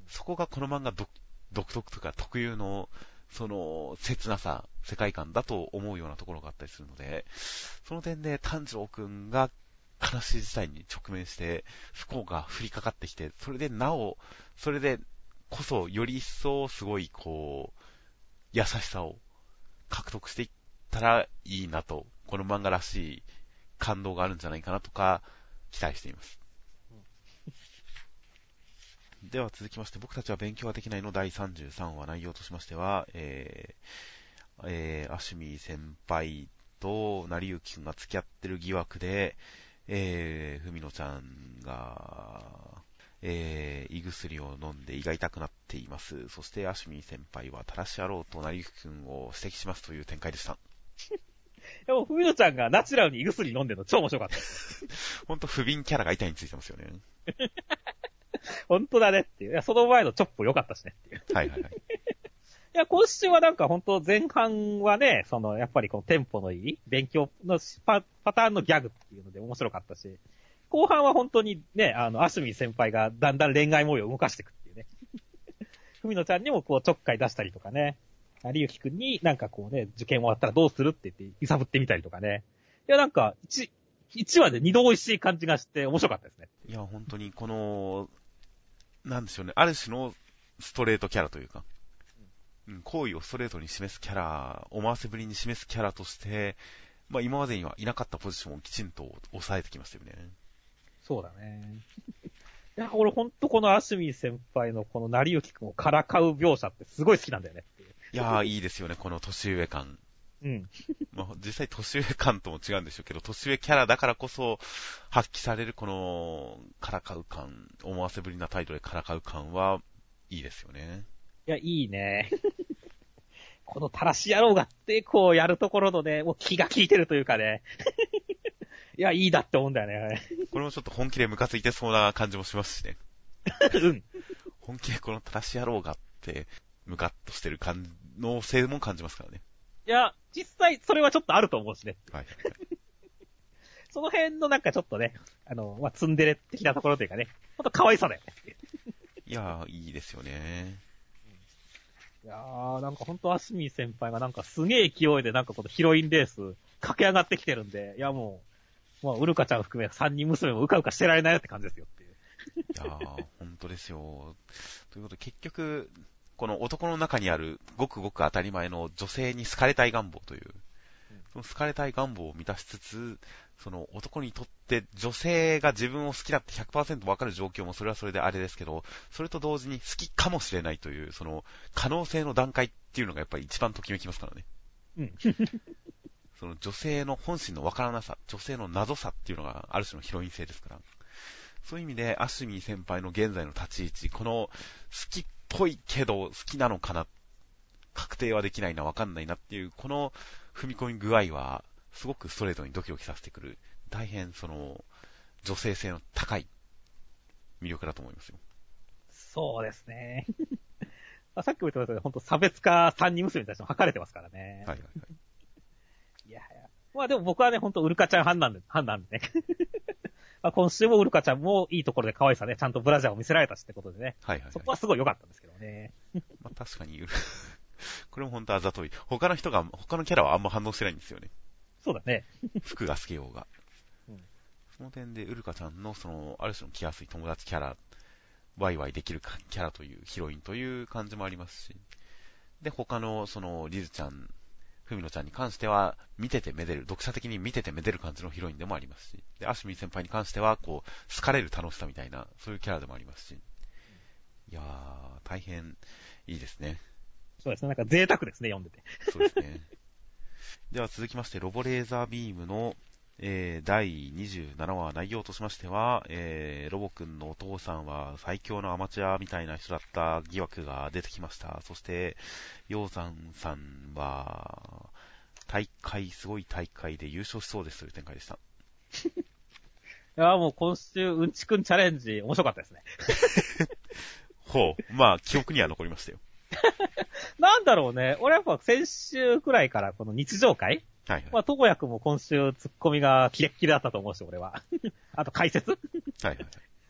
そこがこの漫画独独特とか特有の、その、切なさ、世界観だと思うようなところがあったりするので、その点で炭治郎くんが悲しい事態に直面して、不幸が降りかかってきて、それでなお、それでこそより一層すごい、こう、優しさを獲得していったらいいなと、この漫画らしい感動があるんじゃないかなとか、期待しています。では続きまして、僕たちは勉強はできないのだいさんじゅうさんわ、内容としましては、えー、えー、アシュミ先輩と成幸くんが付き合ってる疑惑で、えー、ふみのちゃんが、えー、胃薬を飲んで胃が痛くなっています。そしてアシュミ先輩はたらし野郎と成幸くんを指摘しますという展開でした。 でも、ふみのちゃんがナチュラルに胃薬飲んでるの超面白かった。 ほんと不憫キャラが板についてますよね。 本当だねっていう。いや、その前のチョップ良かったしねっていう。 はいはいはい。いや、今週はなんか本当前半はね、その、やっぱりこのテンポのいい勉強のパ、パターンのギャグっていうので面白かったし、後半は本当にね、あの、アシュミ先輩がだんだん恋愛模様を動かしていくっていうね。ふみのちゃんにもこうちょっかい出したりとかね、有幸くんになんかこうね、受験終わったらどうするって言って揺さぶってみたりとかね。いや、なんか、一、一話で二度美味しい感じがして面白かったですね。 いや、本当にこの、なんでしょうね、ある種のストレートキャラというか、うん、行為をストレートに示すキャラ、思わせぶりに示すキャラとして、まあ今までにはいなかったポジションをきちんと抑えてきましたよね。 そうだね。いや、俺ほんとこのアシュミ先輩のこの成幸くんをからかう描写ってすごい好きなんだよねっていう。 いやー、いいですよね、この年上感。 うん。 まあ実際年上感とも違うんでしょうけど、年上キャラだからこそ発揮されるこのからかう感、思わせぶりな態度でからかう感はいいですよね。 いや、いいね。このたらし野郎がってこうやるところのね、もう気が利いてるというかね。いや、いいだって思うんだよね。 これもちょっと本気でムカついてそうな感じもしますしね。 うん。 本気でこのたらし野郎がって、ムカッとしてる可能性も感じますからね。 いや、実際それはちょっとあると思うしね。 はいはいはい。 その辺のなんかちょっとね、あの、まあ、ツンデレ的なところというかね、ほんと可愛さだよね。 いやー、いいですよね。 いやー、なんかほんとアシミ先輩がなんかすげえ勢いでなんかこのヒロインレース駆け上がってきてるんで、いやもう、まあ、ウルカちゃん含め三人娘もうかうかしてられないよって感じですよっていう。 いやー、ほんとですよ。ということで結局、この男の中にあるごくごく当たり前の女性に好かれたい願望という、その好かれたい願望を満たしつつ、その男にとって女性が自分を好きだって ひゃくパーセント 分かる状況もそれはそれであれですけど、それと同時に好きかもしれないという、その可能性の段階っていうのがやっぱり一番ときめきますからね。 うん。 その女性の本心の分からなさ、女性の謎さっていうのがある種のヒロイン性ですから。そういう意味で、アシュミー先輩の現在の立ち位置、この好きっぽいけど好きなのかな、確定はできないな、分かんないなっていう、この踏み込み具合は、すごくストレートにドキドキさせてくる、大変その、女性性の高い魅力だと思いますよ。 そうですね。さっきも言ったように、本当差別化三人娘に対しても測れてますからね。 はいはいはい。 いやいや。まあでも僕はね、本当ウルカちゃんファンなんで、ファンなんでね。まあ今週もウルカちゃんもいいところで可愛さね、ちゃんとブラジャーを見せられたしってことでね。 はいはいはい。 そこはすごい良かったんですけどね。 まあ確かに、これも本当あざとい。他の人が、他のキャラはあんま反応してないんですよね。 そうだね。 服が好きようが。 うん、 その点で、ウルカちゃんのその、ある種の来やすい友達キャラ、ワイワイできるキャラという、ヒロインという感じもありますし。で、他の、その、リズちゃん、フミノちゃんに関しては、見ててめでる、読者的に見ててめでる感じのヒロインでもありますし。で、アシュミー先輩に関しては、こう、好かれる楽しさみたいな、そういうキャラでもありますし。いやー、大変いいですね。 そうですね。なんか贅沢ですね、読んでて。 そうですね。では続きまして、ロボレーザービームの、えー、だいにじゅうななわ内容としましては、えー、ロボくんのお父さんは最強のアマチュアみたいな人だった疑惑が出てきました。そして、ヨウザンさんは、大会、すごい大会で優勝しそうですという展開でした。 いや、もう今週、うんちくんチャレンジ面白かったですね。 ほう。まあ、記憶には残りましたよ。 なんだろうね。俺やっぱ先週くらいからこの日常会はいはい。 まあ、ともやくんも今週ツッコミがキレッキレだったと思うし、俺は。あと解説はいはいはい。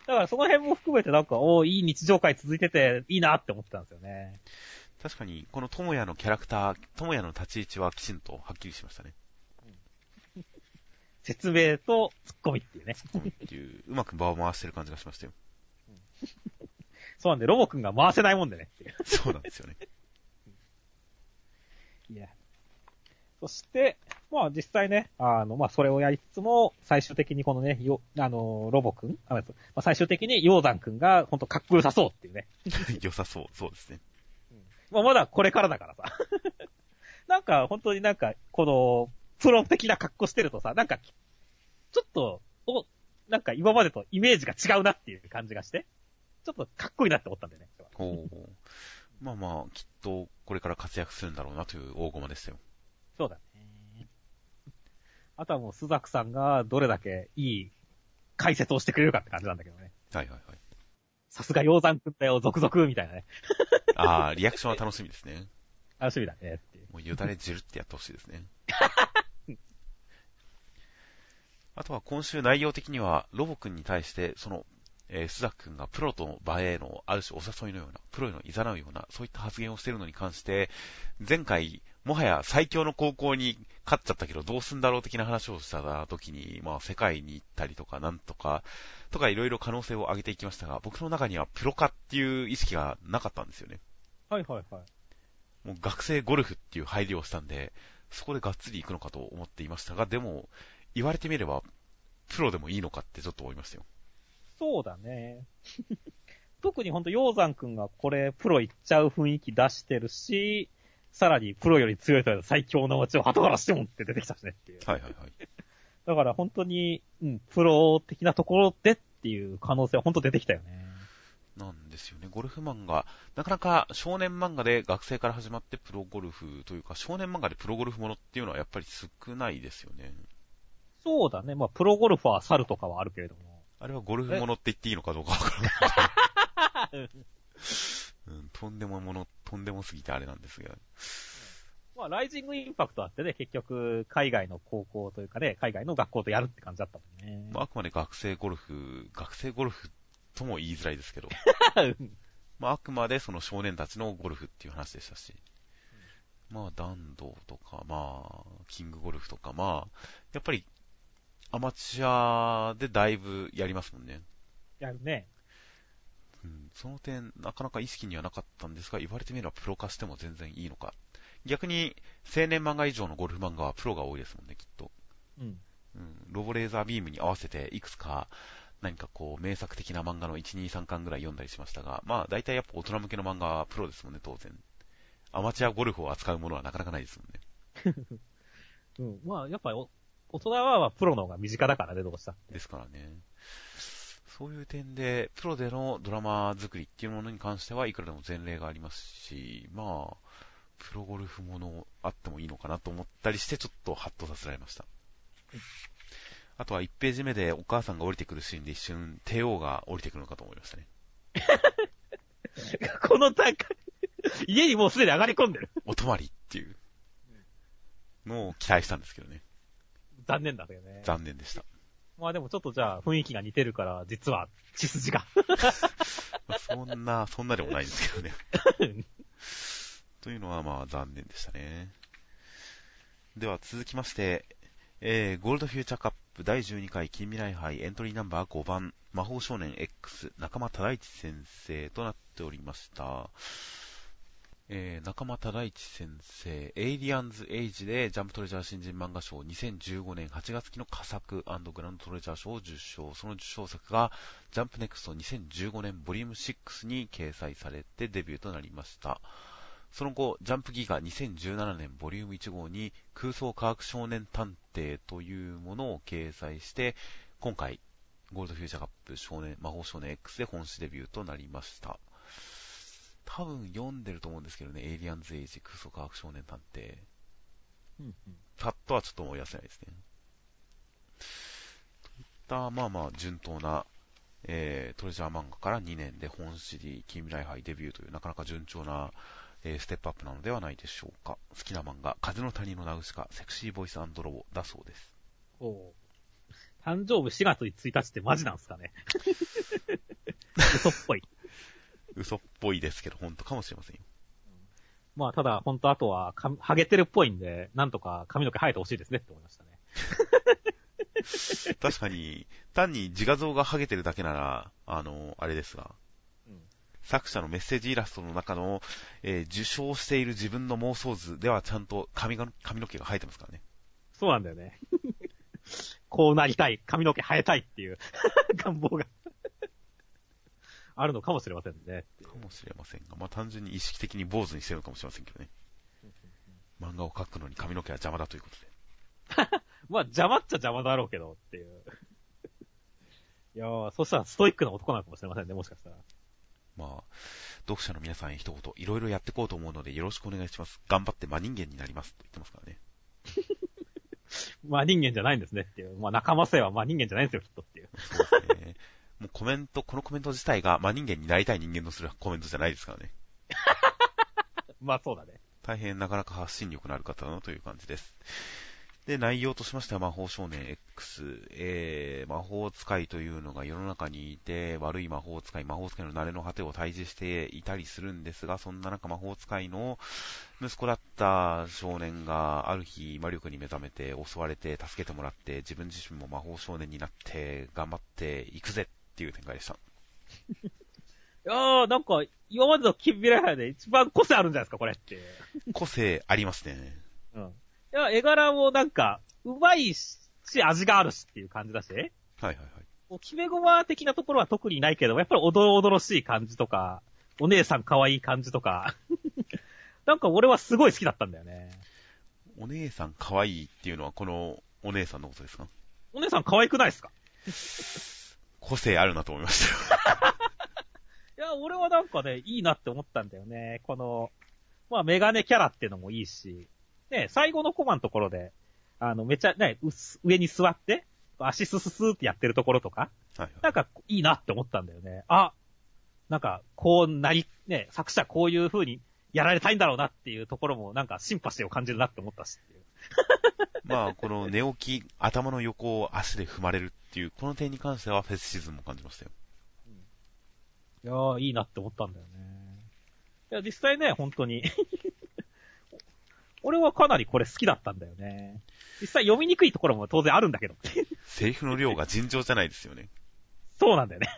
だからその辺も含めてなんか、おー、いい日常会続いてていいなって思ってたんですよね。 確かに、この智也のキャラクター、智也の立ち位置はきちんとはっきりしましたね。 うん、説明とツッコミっていうね。 ツッコミっていう、うまく場を回してる感じがしましたよ。 うん、そうなんで、ロボくんが回せないもんでねっていう。 そうなんですよね。 いや。そして、まあ実際ね、あの、まあそれをやりつつも、最終的にこのね、よ、あの、ロボくん、あ、まあ、最終的にヨーザンくんがほんとかっこよさそうっていうね。 良さそう、そうですね。 うん、まあまだこれからだからさ。なんか本当になんか、この、プロ的な格好してるとさ、なんか、ちょっと、お、なんか今までとイメージが違うなっていう感じがして、ちょっとかっこいいなって思ったんだよね。 ほう。まあまあ、きっとこれから活躍するんだろうなという大駒ですよ。 そうだね。あとはもう、スザクさんがどれだけいい解説をしてくれるかって感じなんだけどね。 はいはいはい。 さすが鷹山くんだよ、続々みたいなね。 ああ、リアクションは楽しみですね。 楽しみだねっていう。 もうよだれ汁ってやってほしいですね。あとは今週内容的には、ロボくんに対して、その、えー、スザクくんがプロとの場へのある種お誘いのような、プロへの誘うような、そういった発言をしているのに関して、前回、もはや最強の高校に勝っちゃったけどどうすんだろう的な話をした時に、まあ世界に行ったりとかなんとか、とかいろいろ可能性を挙げていきましたが、僕の中にはプロ化っていう意識がなかったんですよね。 はいはいはい。 もう学生ゴルフっていう入りをしたんで、そこでがっつり行くのかと思っていましたが、でも、言われてみれば、プロでもいいのかってちょっと思いましたよ。 そうだね。特にほんと、鷹山くんがこれ、プロ行っちゃう雰囲気出してるし、さらにプロより強いという最強の街を後からしてもって出てきたしねっていう。 はいはいはい。 だから本当に、うん、プロ的なところでっていう可能性は本当出てきたよね。 なんですよね。ゴルフ漫画、なかなか少年漫画で学生から始まってプロゴルフというか、少年漫画でプロゴルフものっていうのはやっぱり少ないですよね。 そうだね。まあ、プロゴルファー猿とかはあるけれども。 あれはゴルフものって言っていいのかどうかわからない。うん、とんでももの、とんでもすぎてあれなんですが。 まあ、ライジングインパクトあってね、結局、海外の高校というかね、海外の学校とやるって感じだったもんね。 まあ、あくまで学生ゴルフ、学生ゴルフとも言いづらいですけど。まあ、あくまでその少年たちのゴルフっていう話でしたし。まあ、弾道とか、まあ、キングゴルフとか、まあ、やっぱり、アマチュアでだいぶやりますもんね。 やるね。 うん、その点、なかなか意識にはなかったんですが、言われてみればプロ化しても全然いいのか。逆に、青年漫画以上のゴルフ漫画はプロが多いですもんね、きっと。 うん。 うん、ロボレーザービームに合わせて、いくつか、何かこう、名作的な漫画のいち、に、さんかんぐらい読んだりしましたが、まあ、大体やっぱ大人向けの漫画はプロですもんね、当然。アマチュアゴルフを扱うものはなかなかないですもんね。 うん。まあ、やっぱり大人はプロの方が身近だからね、どうした。 ですからね。そういう点で、プロでのドラマ作りっていうものに関してはいくらでも前例がありますし、まあ、プロゴルフものあってもいいのかなと思ったりして、ちょっとハッとさせられました。うん、あとはいちページ目でお母さんが降りてくるシーンで一瞬、帝王が降りてくるのかと思いましたね。 この段階、家にもうすでに上がり込んでる。 お泊まりっていうのを期待したんですけどね。 残念だったよね。 残念でした。 まあでもちょっとじゃあ雰囲気が似てるから、実は血筋が。 まあそんな、そんなでもないんですけどね。というのはまあ残念でしたね。では続きまして、えー、ゴールドフューチャーカップだいじゅうにかい近未来杯エントリーナンバーごばん、魔法少年 X 中間忠一先生となっておりました。えー、中間忠一先生、エイリアンズエイジでジャンプトレジャー新人漫画賞にせんじゅうごねんはちがつ期の佳作&グランドトレジャー賞を受賞。その受賞作がジャンプネクストにせんじゅうごねんボリュームろくに掲載されてデビューとなりました。その後、ジャンプギガにせんじゅうななねんボリュームいち号に空想科学少年探偵というものを掲載して、今回、ゴールドフューチャーカップ少年、魔法少年 X で本誌デビューとなりました。多分読んでると思うんですけどね、エイリアンズエイジ空想科学少年探偵。 うんうん、 パッとはちょっと思い出せないですね。といった、まあまあ順当な、えー、トレジャー漫画からにねんで本誌で近未来杯デビューというなかなか順調な、えー、ステップアップなのではないでしょうか。好きな漫画、風の谷のナウシカ、セクシーボイス&ロボだそうです。 お誕生日しがつついたちってマジなんすかね。嘘っぽい。 嘘っぽいですけど、本当かもしれませんよ。 まあ、ただ、本当あとは、か、ハゲてるっぽいんで、なんとか髪の毛生えてほしいですねって思いましたね。 確かに、単に自画像がハゲてるだけなら、あの、あれですが、うん、作者のメッセージイラストの中の、えー、受賞している自分の妄想図ではちゃんと髪が、髪の毛が生えてますからね。 そうなんだよね。こうなりたい、髪の毛生えたいっていう願望があるのかもしれませんね。 かもしれませんが、まあ単純に意識的に坊主にしてるのかもしれませんけどね。漫画を描くのに髪の毛は邪魔だということで。 まあ邪魔っちゃ邪魔だろうけどっていう。いやー、そしたらストイックな男なのかもしれませんね、もしかしたら。 まあ、読者の皆さんへ一言、いろいろやっていこうと思うのでよろしくお願いします。頑張って真人間になりますと言ってますからね。 まあ人間じゃないんですねっていう。まあ仲間性はまあ人間じゃないんですよ、きっとっていう。 そうですね。もうコメント、このコメント自体が真人間になりたい人間のするコメントじゃないですからね。 まあそうだね。 大変なかなか発信力のある方だなという感じです。で、内容としましては魔法少年 X、えー、魔法使いというのが世の中にいて、悪い魔法使い、魔法使いの慣れの果てを退治していたりするんですが、そんな中魔法使いの息子だった少年がある日魔力に目覚めて襲われて助けてもらって、自分自身も魔法少年になって頑張っていくぜっていう展開でした。 いやー、なんか今までの近未来派で一番個性あるんじゃないですか、これって。 個性ありますね。 うん。いや、絵柄もなんか、うまいし、味があるしっていう感じだし。はいはいはい。 もうキメゴマ的なところは特にないけど、やっぱりおどろおどろしい感じとか、お姉さん可愛い感じとか、なんか俺はすごい好きだったんだよね。 お姉さん可愛いっていうのはこのお姉さんのことですか？ お姉さん可愛くないですか？ 個性あるなと思いましたよ。 いや、俺はなんかね、いいなって思ったんだよね。この、まあメガネキャラっていうのもいいし、ね、最後のコマのところで、あの、めちゃ、ね、上に座って、足スススーってやってるところとか、はいはい、なんかいいなって思ったんだよね。あ、なんか、こうなり、ね、作者こういう風にやられたいんだろうなっていうところも、なんかシンパシーを感じるなって思ったしっていう。 まあ、この寝起き、頭の横を足で踏まれるっていう、この点に関してはフェスシーズンも感じましたよ。 うん、いやー、いいなって思ったんだよね。いや、実際ね、本当に。俺はかなりこれ好きだったんだよね。実際読みにくいところも当然あるんだけど。 セリフの量が尋常じゃないですよね。 そうなんだよね。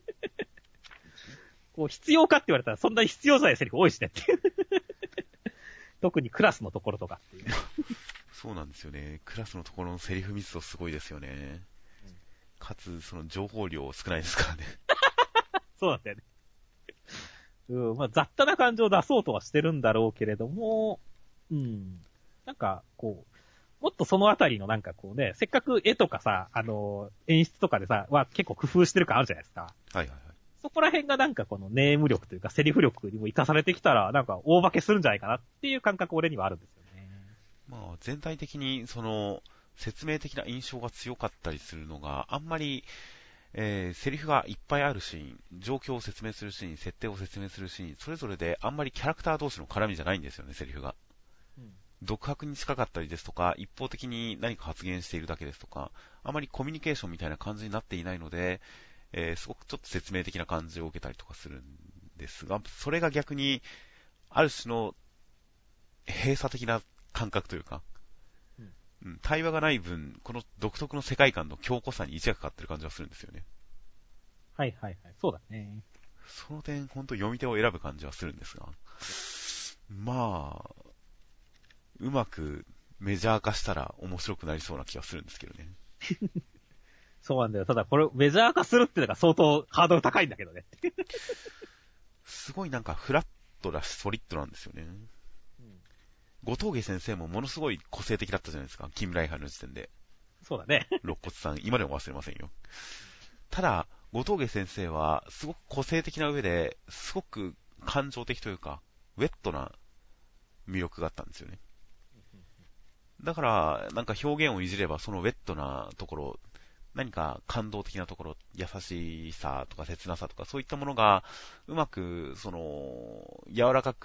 こう必要かって言われたらそんなに必要じゃないセリフ多いしねっていう。特にクラスのところとかっていう。 そうなんですよね。クラスのところのセリフ密度すごいですよね。うん、かつ、その情報量少ないですからね。 そうなんだよね。うん、まあ雑多な感情を出そうとはしてるんだろうけれども、うん。なんか、こう、もっとそのあたりのなんかこうね、せっかく絵とかさ、あの、演出とかでさ、は結構工夫してる感あるじゃないですか。 はいはいはい。 そこら辺がなんかこのネーム力というかセリフ力にも活かされてきたら、なんか大化けするんじゃないかなっていう感覚俺にはあるんですよね。 まあ全体的にその、説明的な印象が強かったりするのが、あんまり、えー、セリフがいっぱいあるシーン、状況を説明するシーン、設定を説明するシーン、それぞれであんまりキャラクター同士の絡みじゃないんですよね、セリフが。うん、独白に近かったりですとか、一方的に何か発言しているだけですとか、あまりコミュニケーションみたいな感じになっていないので、えー、すごくちょっと説明的な感じを受けたりとかするんですが、それが逆に、ある種の閉鎖的な感覚というか、うん、対話がない分、この独特の世界観の強固さに一役買ってる感じがするんですよね。 はいはいはい、そうだね。 その点、ほんと読み手を選ぶ感じはするんですが、まあ、うまくメジャー化したら面白くなりそうな気がするんですけどね。 そうなんだよ。ただこれメジャー化するっていうのが相当ハードル高いんだけどね。 すごいなんかフラットだしソリッドなんですよね。うん、後藤家先生もものすごい個性的だったじゃないですか。近未来派の時点で。 そうだね。 肋骨さん、今でも忘れませんよ。ただ、後藤家先生はすごく個性的な上で、すごく感情的というか、ウェットな魅力があったんですよね。だから、なんか表現をいじれば、そのウェットなところ、何か感動的なところ、優しさとか切なさとか、そういったものが、うまく、その、柔らかく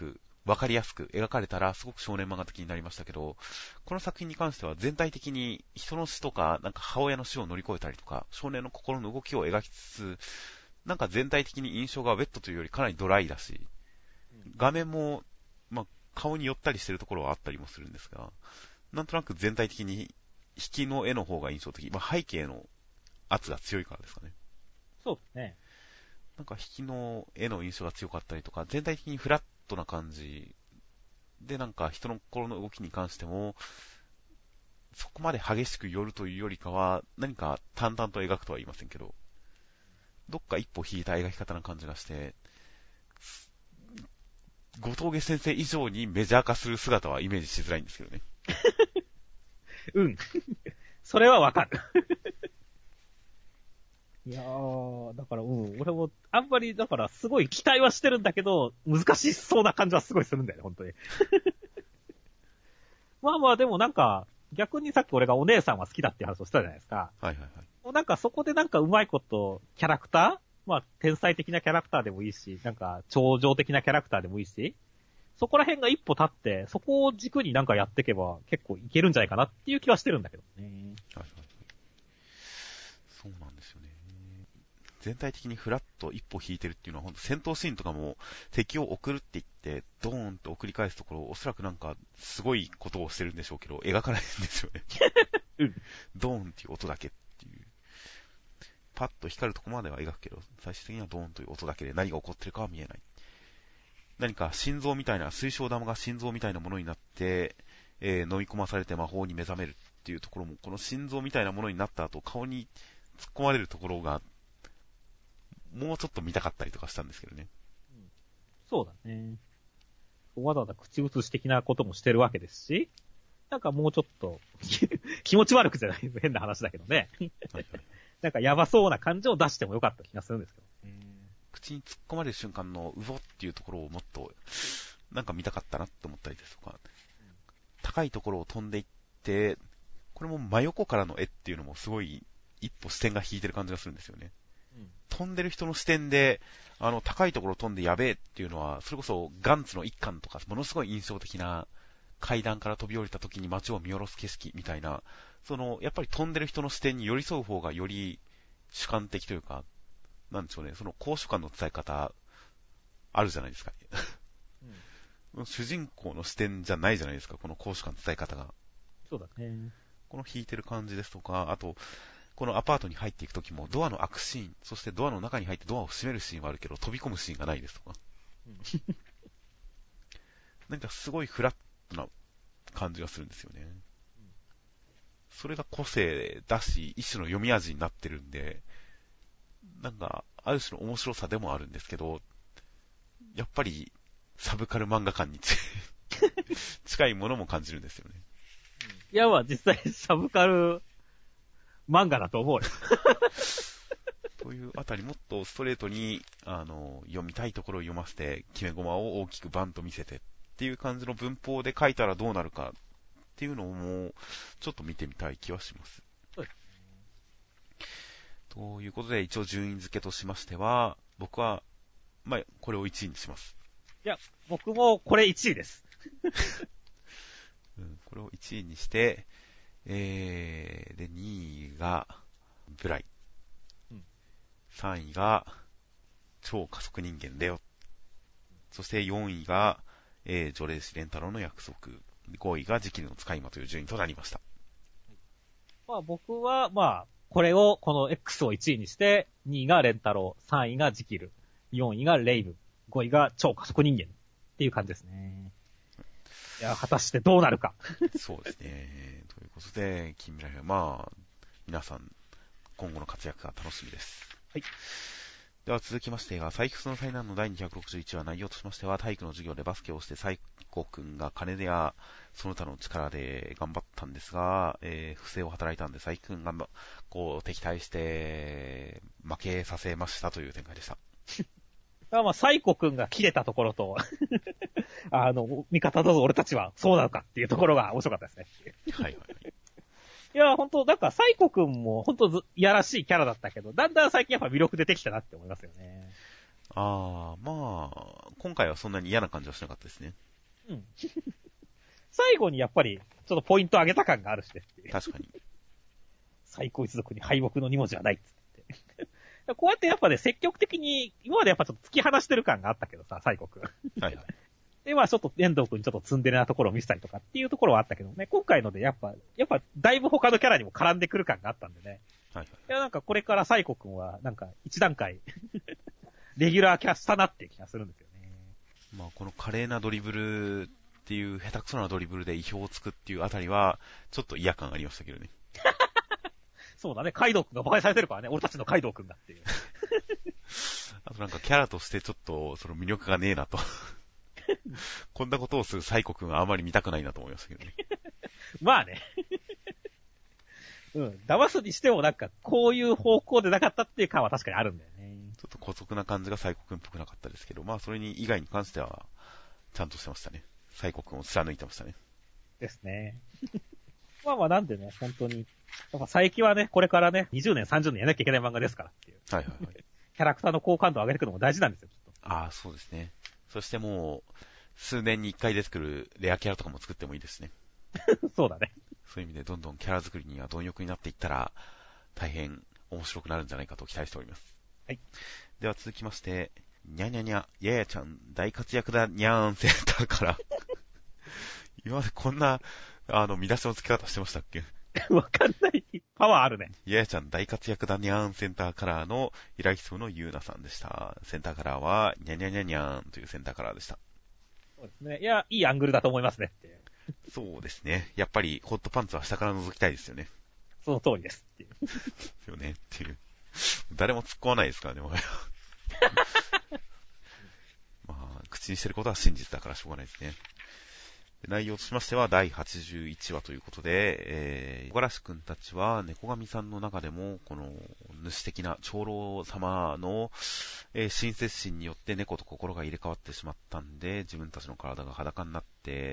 わかりやすく描かれたらすごく少年漫画的になりましたけど、この作品に関しては全体的に人の死とか、なんか母親の死を乗り越えたりとか、少年の心の動きを描きつつ、なんか全体的に印象がウェットというよりかなりドライだし、画面も、まあ、顔に寄ったりしてるところはあったりもするんですが、なんとなく全体的に引きの絵の方が印象的。まあ、背景の圧が強いからですかね。 そうですね。 なんか引きの絵の印象が強かったりとか、全体的にフラットな感じで、なんか人の心の動きに関しても、そこまで激しく寄るというよりかは、何か淡々と描くとは言いませんけど、どっか一歩引いた描き方な感じがして、後藤家先生以上にメジャー化する姿はイメージしづらいんですけどね。 うん。それはわかる。いやー、だから、うん、俺も、あんまり、だから、すごい期待はしてるんだけど、難しそうな感じはすごいするんだよね、本当に。まあまあ、でもなんか、逆にさっき俺がお姉さんは好きだっていう話をしたじゃないですか。 はいはいはい。 なんかそこでなんかうまいこと、キャラクターまあ、天才的なキャラクターでもいいし、なんか、超常的なキャラクターでもいいし、そこら辺が一歩立って、そこを軸になんかやっていけば、結構いけるんじゃないかなっていう気はしてるんだけどね。 はいはい。そうなんですよね。全体的にフラッと一歩引いてるっていうのは、本当戦闘シーンとかも敵を送るって言って、ドーンと送り返すところ、おそらくなんか、すごいことをしてるんでしょうけど、描かないんですよね。 うん。 ドーンっていう音だけっていう。パッと光るところまでは描くけど、最終的にはドーンという音だけで何が起こってるかは見えない。何か心臓みたいな、水晶玉が心臓みたいなものになって、えー、飲み込まされて魔法に目覚めるっていうところも、この心臓みたいなものになった後、顔に突っ込まれるところが、もうちょっと見たかったりとかしたんですけどね。 うん、そうだね。わざわざ口移し的なこともしてるわけですし、なんかもうちょっと、気持ち悪くじゃない変な話だけどね。はいはい、なんかやばそうな感じを出してもよかった気がするんですけど。 口に突っ込まれる瞬間のうおっていうところをもっとなんか見たかったなって思ったりですとか、高いところを飛んでいって、これも真横からの絵っていうのもすごい一歩視点が引いてる感じがするんですよね。うん、飛んでる人の視点で、あの高いところを飛んでやべえっていうのは、それこそガンツの一巻とか、ものすごい印象的な階段から飛び降りた時に街を見下ろす景色みたいな、そのやっぱり飛んでる人の視点に寄り添う方がより主観的というか、なんでしょうね、その高所感の伝え方、あるじゃないですか。うん、主人公の視点じゃないじゃないですか、この高所感の伝え方が。 そうだね。この弾いてる感じですとか、あと、このアパートに入っていくときも、ドアの開くシーン、そしてドアの中に入ってドアを閉めるシーンはあるけど、飛び込むシーンがないですとか。うん、なんかすごいフラットな感じがするんですよね。うん、それが個性だし、一種の読み味になってるんで、なんか、ある種の面白さでもあるんですけど、やっぱり、サブカル漫画感に近いものも感じるんですよね。 いや、まあ実際サブカル漫画だと思うよ。 というあたり、もっとストレートに、あの、読みたいところを読ませて、決め駒を大きくバンと見せてっていう感じの文法で書いたらどうなるかっていうのも、ちょっと見てみたい気はします。そうですね。ということで、一応順位付けとしましては、僕は、まあ、これをいちいにします。 いや、僕もこれいちいです。 うん、これをいちいにして、えー、で、にいが、ブライ。うん、さんいが、超加速人間レオ。そしてよんいが、えー、除霊師レンタロウの約束。ごいが、ジキルの使い魔という順位となりました。 まあ僕は、まあ、これを、この X をいちいにして、にいがレンタロウ、さんいがジキル、よんいがレイブ、ごいが超加速人間っていう感じですね。いや、果たしてどうなるか。 そうですね。ということで、近未来は、まあ、皆さん、今後の活躍が楽しみです。はい。では続きましてが、サイクスの災難のだいにひゃくろくじゅういちわ、内容としましては、体育の授業でバスケをして、サイコ君が金でや、その他の力で頑張ったんですが、えー、不正を働いたんで、サイ君が、こう、敵対して、負けさせましたという展開でした。 まあ、サイコ君が切れたところと、あの、味方だぞ俺たちは、そうなのかっていうところが面白かったですね。はいはいはい。いや、本当なんかサイコ君も本当いやらしいキャラだったけど、だんだん最近やっぱ魅力出てきたなって思いますよね。 ああ、まあ、今回はそんなに嫌な感じはしなかったですね。 うん。最後にやっぱり、ちょっとポイント上げた感があるしねっていう。 確かに。 最高一族に敗北のに文字はないっつって。こうやってやっぱね、積極的に、今までやっぱちょっと突き放してる感があったけどさ、西国。 はいはい。 で、まあちょっと遠藤くんにちょっとツンデレなところを見せたりとかっていうところはあったけどね、今回のでやっぱ、やっぱだいぶ他のキャラにも絡んでくる感があったんでね。 はいはい。 いやなんかこれから西国くんは、なんか一段階、レギュラーキャスターなっていう気がするんですよね。 まあこの華麗なドリブルっていう下手くそなドリブルで意表をつくっていうあたりは、ちょっと嫌感ありましたけどね。 そうだね、カイドウくんが馬鹿にされてるからね、俺たちのカイドウくんだっていう。 あとなんかキャラとしてちょっとその魅力がねえなと。こんなことをするサイコ君はあまり見たくないなと思いましたけどね。 まあね。うん。騙すにしてもなんか、こういう方向でなかったっていう感は確かにあるんだよね。 ちょっと古速な感じがサイコ君っぽくなかったですけど、まあそれに以外に関しては、ちゃんとしてましたね。サイコ君を貫いてましたね。 ですね。まあまあなんでね、本当に。やっぱ佐伯はね、これからね、にじゅうねん、さんじゅうねんやらなきゃいけない漫画ですからっていう。 はいはいはい。 キャラクターの好感度を上げていくのも大事なんですよ、きっと。 ああ、そうですね。そしてもう、数年に一回で作るレアキャラとかも作ってもいいですね。 そうだね。 そういう意味でどんどんキャラ作りには貪欲になっていったら、大変面白くなるんじゃないかと期待しております。 はい。 では続きまして、にゃにゃにゃ、ややちゃん大活躍だにゃーんセンターから、今までこんな、あの、見出しの付け方してましたっけ？ わかんない。パワーあるね。 ややちゃん大活躍だにゃーんセンターカラーの依頼層のゆうなさんでした。センターカラーは、にゃにゃにゃにゃーんというセンターカラーでした。 そうですね。いや、いいアングルだと思いますねって。 そうですね。やっぱり、ホットパンツは下から覗きたいですよね。 その通りですっていう。 ですよねっていう。誰も突っ込まないですからね、もはや。まあ、口にしてることは真実だからしょうがないですね。内容としましてはだいはちじゅういちわということで、えー、小柄しくんたちは猫神さんの中でも、この主的な長老様の、えー、親切心によって猫と心が入れ替わってしまったんで、自分たちの体が裸になって、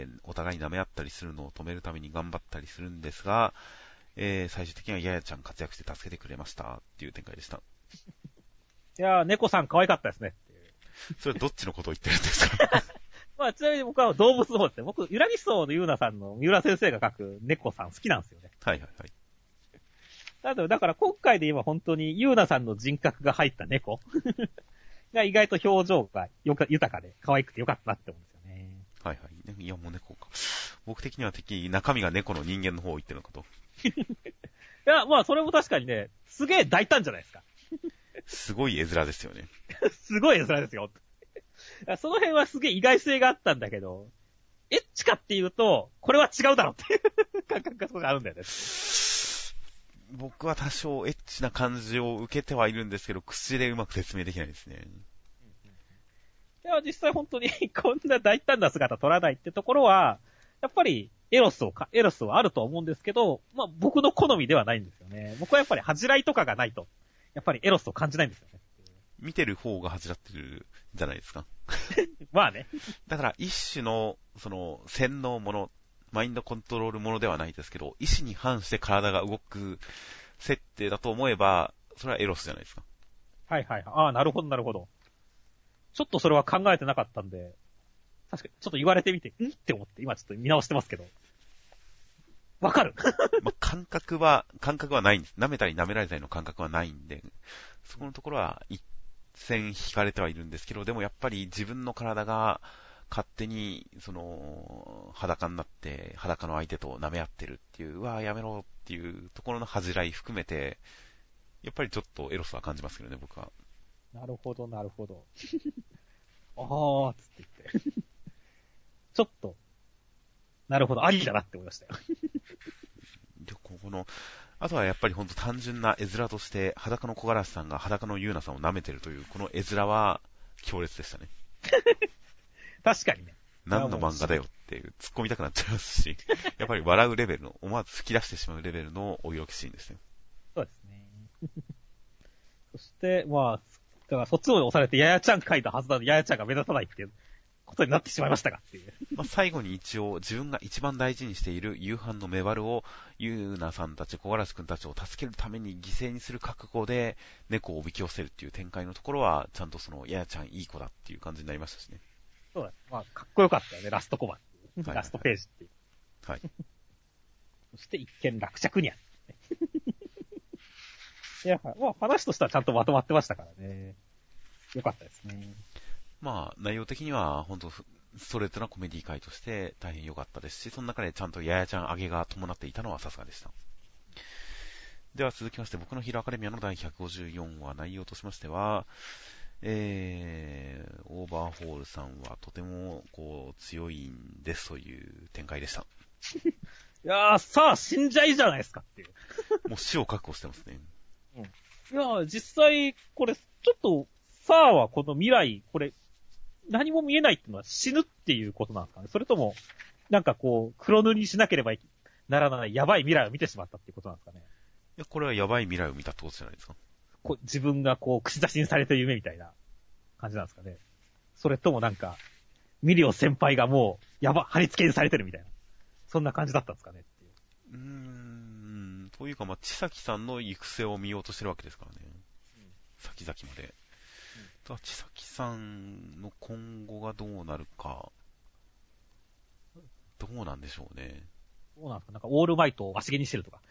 お互いに舐め合ったりするのを止めるために頑張ったりするんですが、えー、最終的にはややちゃん活躍して助けてくれましたっていう展開でした。 いやー、猫さん可愛かったですねっていう。 それどっちのことを言ってるんですか？ まあ、ちなみに僕は動物の方ですね。僕、ゆらぎそうのゆうなさんの三浦先生が描く猫さん好きなんですよね。 はいはいはい。 だから、だから今回で今本当にゆうなさんの人格が入った猫が意外と表情がよか豊かで可愛くてよかったなって思うんですよね。 はいはい。いやもう猫か。僕的には敵に中身が猫の人間の方を言ってるのかと。 いや、まあそれも確かにね、すげえ大胆じゃないですか。 すごい絵面ですよね。 すごい絵面ですよ。その辺はすげえ意外性があったんだけど、エッチかっていうと、これは違うだろっていう感覚が少しあるんだよね。 僕は多少エッチな感じを受けてはいるんですけど、口でうまく説明できないですね。 いや、実際本当にこんな大胆な姿撮らないってところは、やっぱりエロスをか、エロスはあると思うんですけど、まあ僕の好みではないんですよね。僕はやっぱり恥じらいとかがないと、やっぱりエロスを感じないんですよね。 見てる方が恥じらってるじゃないですか。 まあね。 だから一種の、その、洗脳もの、マインドコントロールものではないですけど、意思に反して体が動く設定だと思えば、それはエロスじゃないですか。 はいはい。ああ、なるほどなるほど。ちょっとそれは考えてなかったんで、確かにちょっと言われてみて、んって思って、今ちょっと見直してますけど。わかるまあ、感覚は、感覚はないんです。舐めたり舐められたりの感覚はないんで、そこのところは一線引かれてはいるんですけど、でもやっぱり自分の体が勝手に、その、裸になって、裸の相手と舐め合ってるっていう、うわぁやめろっていうところの恥じらい含めて、やっぱりちょっとエロスは感じますけどね、僕は。 なるほど、なるほど。あー、つって言って。ちょっと、なるほど、ありだなって思いましたよ。 で、ここの、あとはやっぱりほんと単純な絵面として、裸の小柄さんが裸のゆうなさんを舐めてるという、この絵面は強烈でしたね。 確かにね。 何の漫画だよっていう突っ込みたくなっちゃいますし、やっぱり笑うレベルの、思わず吹き出してしまうレベルのお色気シーンですね。 そうですね。そして、まあ、だからそっちを押されてややちゃん書いたはずなのにややちゃんが目立たないっていうことになってしまいましたがっていう。 まあ、最後に一応自分が一番大事にしている夕飯のメバルをゆうなさんたち、小柄くんたちを助けるために犠牲にする覚悟で猫をおびき寄せるっていう展開のところは、ちゃんとそのややちゃんいい子だっていう感じになりましたしね。 そうだね。まあ、かっこよかったよね、ラストコマ。 はいはいはいラストページっていう。 はい。 そして一見落着にゃ。いや、まあ話としてはちゃんとまとまってましたからね。よかったですね。 まあ、内容的には、本当ストレートなコメディ回として大変良かったですし、その中でちゃんとややちゃん上げが伴っていたのはさすがでした。では続きまして、僕のヒーローアカデミアのだいひゃくごじゅうよんわ、内容としましては、えー、オーバーホールさんはとても、こう、強いんですという展開でした。 いやー、さあ、死んじゃいじゃないですかっていう。 もう死を確保してますね。 うん。いやー、実際、これ、ちょっと、さあはこの未来、これ、何も見えないっていうのは死ぬっていうことなんですかね。それとも、なんかこう、黒塗りにしなければならないやばい未来を見てしまったっていうことなんですかね。 いや、これはやばい未来を見たってことじゃないですか。 こう自分がこう、口出しにされてる夢みたいな感じなんですかね。それともなんか、ミリオ先輩がもう、やば、貼り付けにされてるみたいな。そんな感じだったんですかねっていう。 うーん、というか、まあ、千崎さんの行く末を見ようとしてるわけですからね。うん、先々まで。うん、千崎さんの今後がどうなるか、どうなんでしょうね。 どうなんですかなんか、オールマイトを足毛にしてるとか。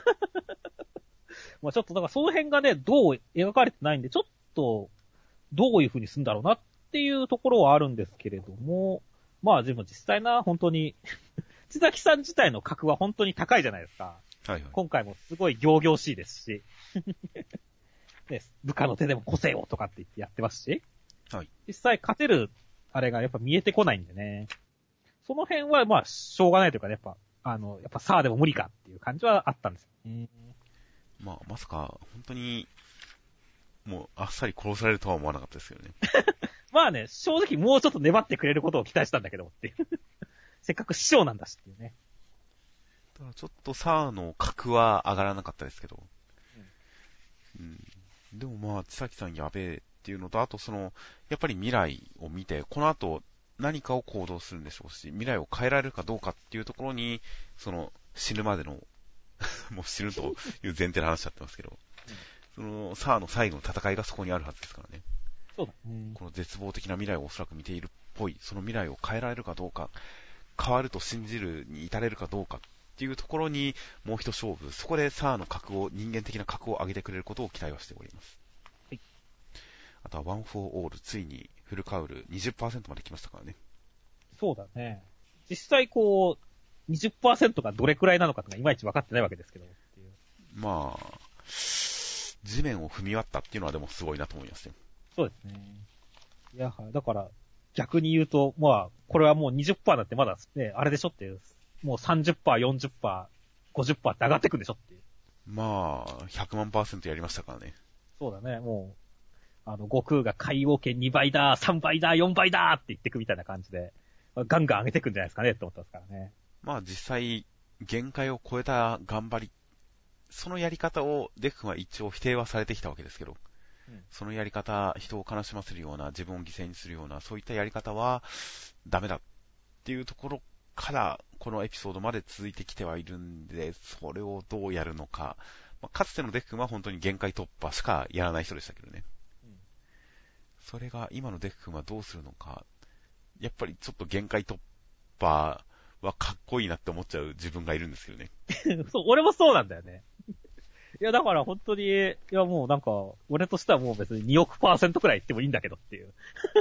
まあちょっと、だからその辺がね、どう描かれてないんで、ちょっと、どういう風にするんだろうなっていうところはあるんですけれども、まあでも実際な、本当に、千崎さん自体の格は本当に高いじゃないですか。 はいはい。 今回もすごい仰々しいですし、ね、部下の手でも個性をとかって言ってやってますし、 はい。 実際勝てる、あれがやっぱ見えてこないんでね。その辺はまあ、しょうがないというかね、やっぱ、あの、やっぱさあでも無理かっていう感じはあったんですよね。 まあ、まさか、本当に、もう、あっさり殺されるとは思わなかったですけどね。 まあね、正直もうちょっと粘ってくれることを期待したんだけどっていう。せっかく師匠なんだしっていうね。 だからちょっとサーの格は上がらなかったですけど。うん。うん、でもまあ、千崎さんやべえっていうのと、あとその、やっぱり未来を見て、この後何かを行動するんでしょうし、未来を変えられるかどうかっていうところに、その、死ぬまでの、もう死ぬという前提の話になってますけど、うん、その、サーの最後の戦いがそこにあるはずですからね。 そうだね。 この絶望的な未来をおそらく見ているっぽい、その未来を変えられるかどうか、変わると信じるに至れるかどうかっていうところにもう一勝負、そこでサーの格を、人間的な格を上げてくれることを期待はしております。はい。あとはワンフォーオール、ついにフルカウル にじゅっパーセント まで来ましたからね。 そうだね。実際こう、にじゅっパーセント がどれくらいなのかってのがいまいち分かってないわけですけど。っていうまあ、地面を踏み割ったっていうのはでもすごいなと思いますよ。 そうですね。いや、だから、逆に言うと、まあ、これはもう にじゅっパーセント だってまだね、あれでしょっていう、もう さんじゅっパーセント、よんじゅっパーセント、ごじゅっパーセント って上がってくんでしょっていう。 まあ、ひゃくまんパーセントやりましたからね。 そうだね、もう、あの、悟空が海王権にばいだ、さんばいだ、よんばいだって言ってくみたいな感じで、ガンガン上げてくんじゃないですかねって思ったんですからね。 まあ実際、限界を超えた頑張り、そのやり方をデク君は一応否定はされてきたわけですけど、うん、そのやり方、人を悲しませるような、自分を犠牲にするような、そういったやり方はダメだっていうところから、このエピソードまで続いてきてはいるんで、それをどうやるのか。まあ、かつてのデク君は本当に限界突破しかやらない人でしたけどね。うん、それが今のデク君はどうするのか。やっぱりちょっと限界突破はかっこいいなって思っちゃう自分がいるんですけどね。 そう、俺もそうなんだよね。いや、だから本当に、いやもうなんか、俺としてはもう別ににおくパーセントくらい言ってもいいんだけどっていう。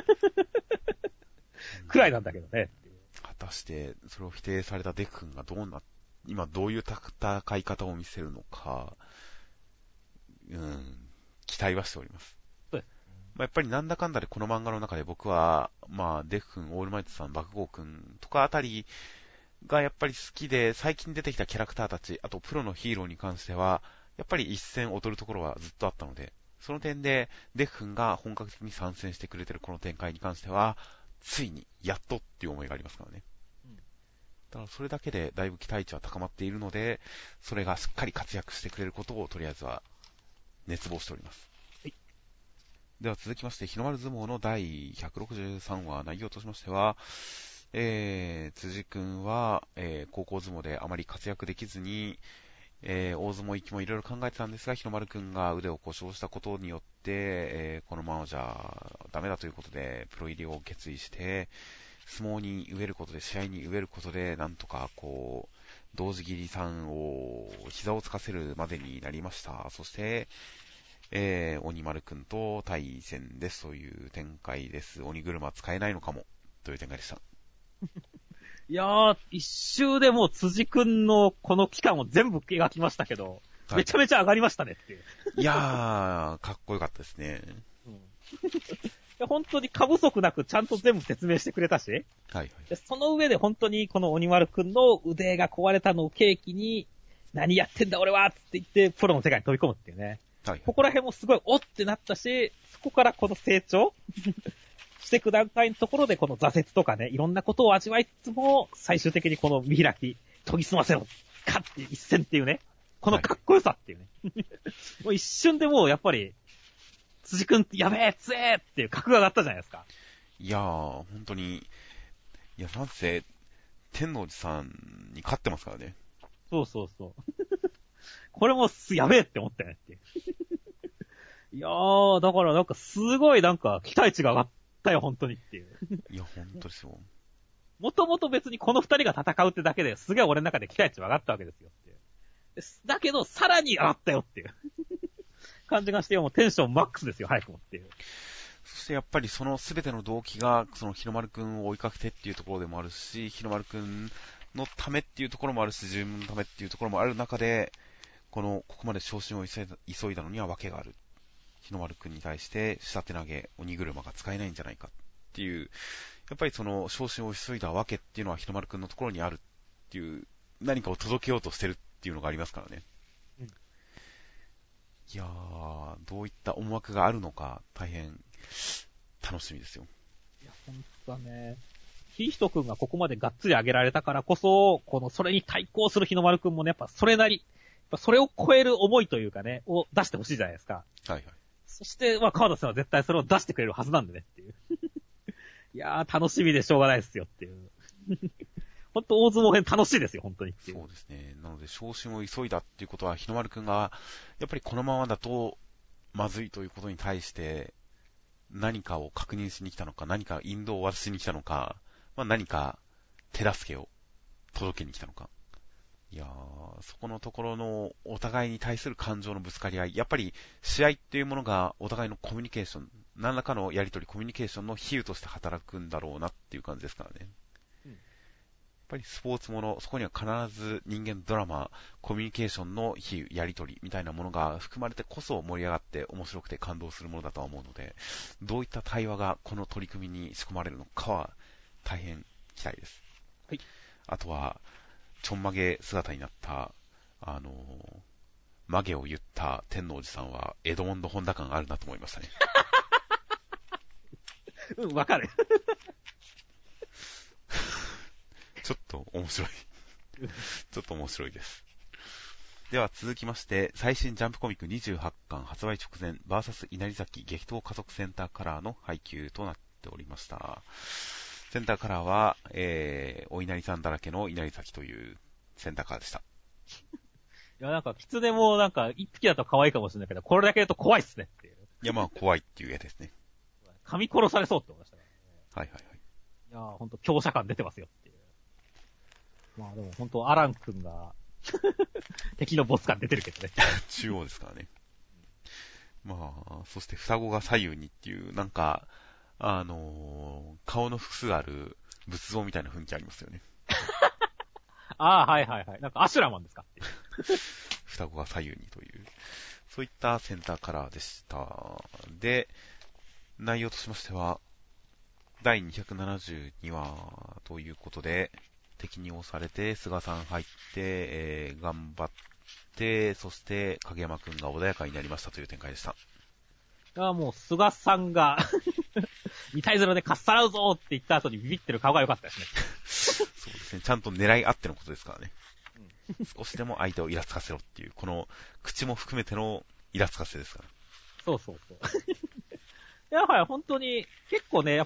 くらいなんだけどねっていう。 果たして、それを否定されたデク君がどうな、今どういう戦い方を見せるのか、うん、期待はしております。 そうです。 まあ、やっぱりなんだかんだでこの漫画の中で僕は、まあ、デク君、オールマイトさん、爆豪君とかあたりがやっぱり好きで、最近出てきたキャラクターたち、あとプロのヒーローに関しては、やっぱり一線劣るところはずっとあったので、その点で、デク君が本格的に参戦してくれてるこの展開に関しては、ついに、やっとっていう思いがありますからね。うん、だからそれだけでだいぶ期待値は高まっているので、それがしっかり活躍してくれることをとりあえずは熱望しております。はい、では続きまして、日の丸相撲のだいひゃくろくじゅうさんわ内容としましては、えー、辻君は、えー、高校相撲であまり活躍できずに、 えー、大相撲行きもいろいろ考えてたんですが、日の丸くんが腕を故障したことによって、えー、このままじゃダメだということで、プロ入りを決意して、相撲に飢えることで、試合に飢えることで、なんとかこう、同時切りさんを膝をつかせるまでになりました。そして、えー、鬼丸くんと対戦です。そういう展開です。鬼車使えないのかも、という展開でした。 いやー、一周でもう辻くんのこの期間を全部描きましたけど、はい、めちゃめちゃ上がりましたねっていう。 いやー、かっこよかったですね。 うん、いや本当に過不足なくちゃんと全部説明してくれたし、はいはい、 でその上で本当にこの鬼丸くんの腕が壊れたのを契機に、何やってんだ俺はって言ってプロの世界に飛び込むっていうね。はいはい、ここら辺もすごいおってなったし、そこからこの成長していく段階のところでこの挫折とかね、いろんなことを味わいつつも、最終的にこの見開き、研ぎ澄ませろ、勝って一戦っていうね、このかっこよさっていうね。はい、もう一瞬でもうやっぱり、辻くんやべえ、強えっていう格が上がったじゃないですか。 いやー、本当に、いや、なんせ、天王寺さんに勝ってますからね。 そうそうそう。これもす、やべえって思ったよねっていう。いやー、だからなんかすごいなんか期待値が上がったよ、本当にっていう。 いや、本当ですよ。 もともと別にこの二人が戦うってだけですげえ俺の中で期待値が上がったわけですよっていう。だけど、さらに上がったよっていう感じがして、もうテンションマックスですよ、早くもっていう。 そしてやっぱりその全ての動機が、その日の丸くんを追いかけてっていうところでもあるし、日の丸くんのためっていうところもあるし、自分のためっていうところもある中で、この、ここまで昇進を急いだ、急いだのには訳がある。日の丸くんに対して、下手投げ、鬼車が使えないんじゃないかっていう、やっぱりその昇進を急いだ訳っていうのは日の丸くんのところにあるっていう、何かを届けようとしてるっていうのがありますからね。うん、いやー、どういった思惑があるのか、大変楽しみですよ。 いや、ほんとだね。ひひとくんがここまでがっつり上げられたからこそ、このそれに対抗する日の丸くんもね、やっぱそれなり、やっぱそれを超える思いというかね、を出してほしいじゃないですか。 はいはい。 そして、まあ、川田さんは絶対それを出してくれるはずなんでねっていう。いやー、楽しみでしょうがないですよっていう。本当大相撲編楽しいですよ、本当にっていう。 そうですね。なので、昇進を急いだっていうことは、日の丸くんが、やっぱりこのままだと、まずいということに対して、何かを確認しに来たのか、何か引導を渡しに来たのか、まあ、何か手助けを届けに来たのか。いやー、そこのところのお互いに対する感情のぶつかり合い、やっぱり試合っていうものがお互いのコミュニケーション、何らかのやりとり、コミュニケーションの比喩として働くんだろうなっていう感じですからね。うん、やっぱりスポーツもの、そこには必ず人間ドラマ、コミュニケーションの比喩、やりとりみたいなものが含まれてこそ盛り上がって面白くて感動するものだとは思うので、どういった対話がこの取り組みに仕込まれるのかは大変期待です。はい。あとは、ちょんまげ姿になった、あのー、まげを言った天王寺さんは、エドモンド・ホンダ感あるなと思いましたね。 うん、わかる。 ちょっと面白い。ちょっと面白いです。では続きまして、最新ジャンプコミックにじゅうはちかん発売直前、バーサス 稲荷崎激闘家族センターカラーの配給となっておりました。センターカラーは、えー、お稲荷さんだらけの稲荷崎というセンターカラーでした。 いや、なんか、キツネもなんか、一匹だと可愛いかもしれないけど、これだけだと怖いっすねっていう。 いや、まあ、怖いっていう絵ですね。 噛み殺されそうって思いましたからね。 はいはいはい。 いやー、ほんと、強者感出てますよっていう。まあでも、ほんと、アラン君が、敵のボス感出てるけどね。 中央ですからね。まあ、そして双子が左右にっていう、なんか、あのー、顔の複数ある仏像みたいな雰囲気ありますよね。 ああ、はいはいはい。なんかアシュラマンですかっていう。 双子が左右にという、そういったセンターカラーでした。で、内容としましては、だいにひゃくななじゅうにわということで、敵に押されて、菅さん入って、えー、頑張って、そして影山くんが穏やかになりましたという展開でした。 ああ、もう菅さんが、に対ゼロでかっさらうぞって言った後にビビってる顔が良かったですね。 そうですね。ちゃんと狙いあってのことですからね。うん、少しでも相手をイラつかせろっていう、この口も含めてのイラつかせですから。 そうそうそう。やっぱり本当に結構ね、やっぱ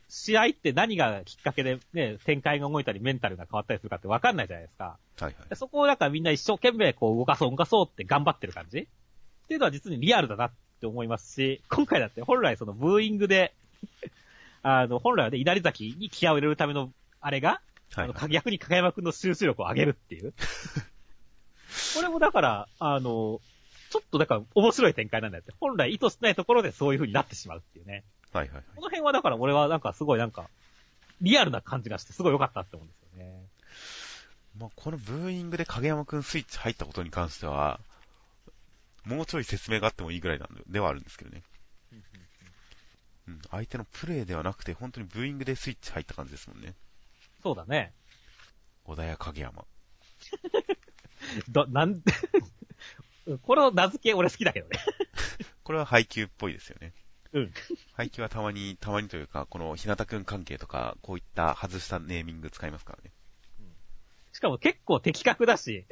試合って何がきっかけでね、展開が動いたりメンタルが変わったりするかって分かんないじゃないですか。 はいはい。 そこをなんかみんな一生懸命こう動かそう動かそうって頑張ってる感じっていうのは実にリアルだなって思いますし、今回だって本来そのブーイングで、あの、本来はね、稲荷崎に気合を入れるためのあれが、はいはい、あの、逆に影山くんの集中力を上げるっていう。これもだから、あの、ちょっとだから面白い展開なんだよって。本来意図してないところでそういう風になってしまうっていうね。 はいはいはい。 この辺はだから俺はなんかすごいなんか、リアルな感じがしてすごい良かったって思うんですよね。 まあ、このブーイングで影山くんスイッチ入ったことに関しては、もうちょい説明があってもいいぐらいなんで、ではあるんですけどね。うん、相手のプレイではなくて、本当にブーイングでスイッチ入った感じですもんね。 そうだね。 小田谷影山。 ど、なんで、この名付け俺好きだけどね。 これは配給っぽいですよね。 うん。 配給はたまに、たまにというか、この日向くん関係とか、こういった外したネーミング使いますからね。 うん、しかも結構的確だし、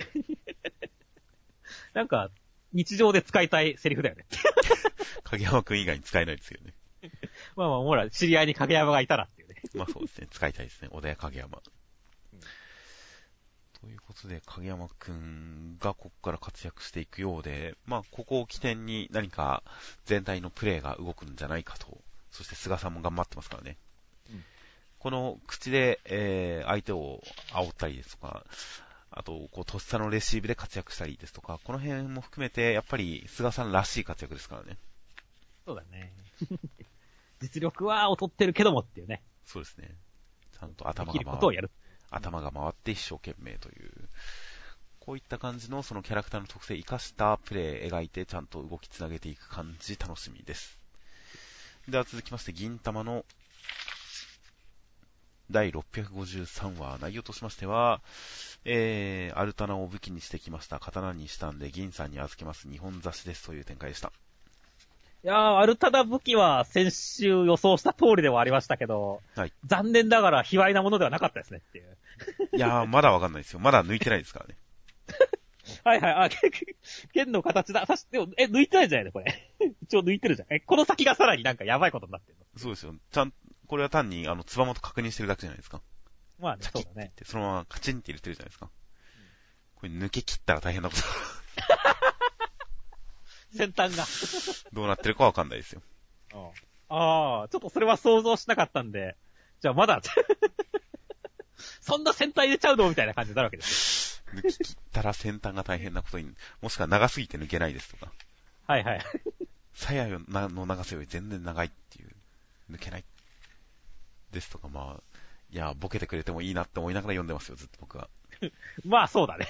なんか、日常で使いたいセリフだよね。 影山くん以外に使えないですよね。 まあまあ、ほら、知り合いに影山がいたらっていうね。 まあそうですね、使いたいですね、小田谷影山。うん、ということで、影山くんがここから活躍していくようで、まあここを起点に何か全体のプレーが動くんじゃないかと、そして菅さんも頑張ってますからね。うん、この口で、えー、相手を煽ったりですとか、あと、こう、とっさのレシーブで活躍したりですとか、この辺も含めて、やっぱり、菅さんらしい活躍ですからね。 そうだね。実力は劣ってるけどもっていうね。 そうですね。ちゃんと頭が回る。できることをやる。 頭が回って一生懸命という、こういった感じのそのキャラクターの特性を生かしたプレー描いて、ちゃんと動きつなげていく感じ、楽しみです。では続きまして、銀玉のだいろっぴゃくごじゅうさんわ、内容としましては、えー、アルタナを武器にしてきました。刀にしたんで銀さんに預けます。日本差しですという展開でした。 いやー、アルタナ武器は先週予想した通りではありましたけど、はい、残念ながら卑猥なものではなかったですねっていう。 いやー、まだわかんないですよ。まだ抜いてないですからね。 はいはい、あ、剣の形だ。でも、え、抜いてないんじゃないのこれ。一応抜いてるじゃん。え、この先がさらになんかやばいことになってるの。 そうですよ。ちゃん、これは単に、あの、つば元確認してるだけじゃないですか。 まあね、そうだね。 そのままカチンって入れてるじゃないですか。うん、これ抜け切ったら大変なこと。 先端が。 どうなってるかわかんないですよ。 ああ、ちょっとそれは想像しなかったんで、じゃあまだ、そんな先端入れちゃうのみたいな感じになるわけですよ。抜き切ったら先端が大変なことに、もしくは長すぎて抜けないですとか。 はいはい。 鞘の長さより全然長いっていう、抜けない。ですとか、まあ、いや、ボケてくれてもいいなって思いながら読んでますよ、ずっと僕は。 まあ、そうだね。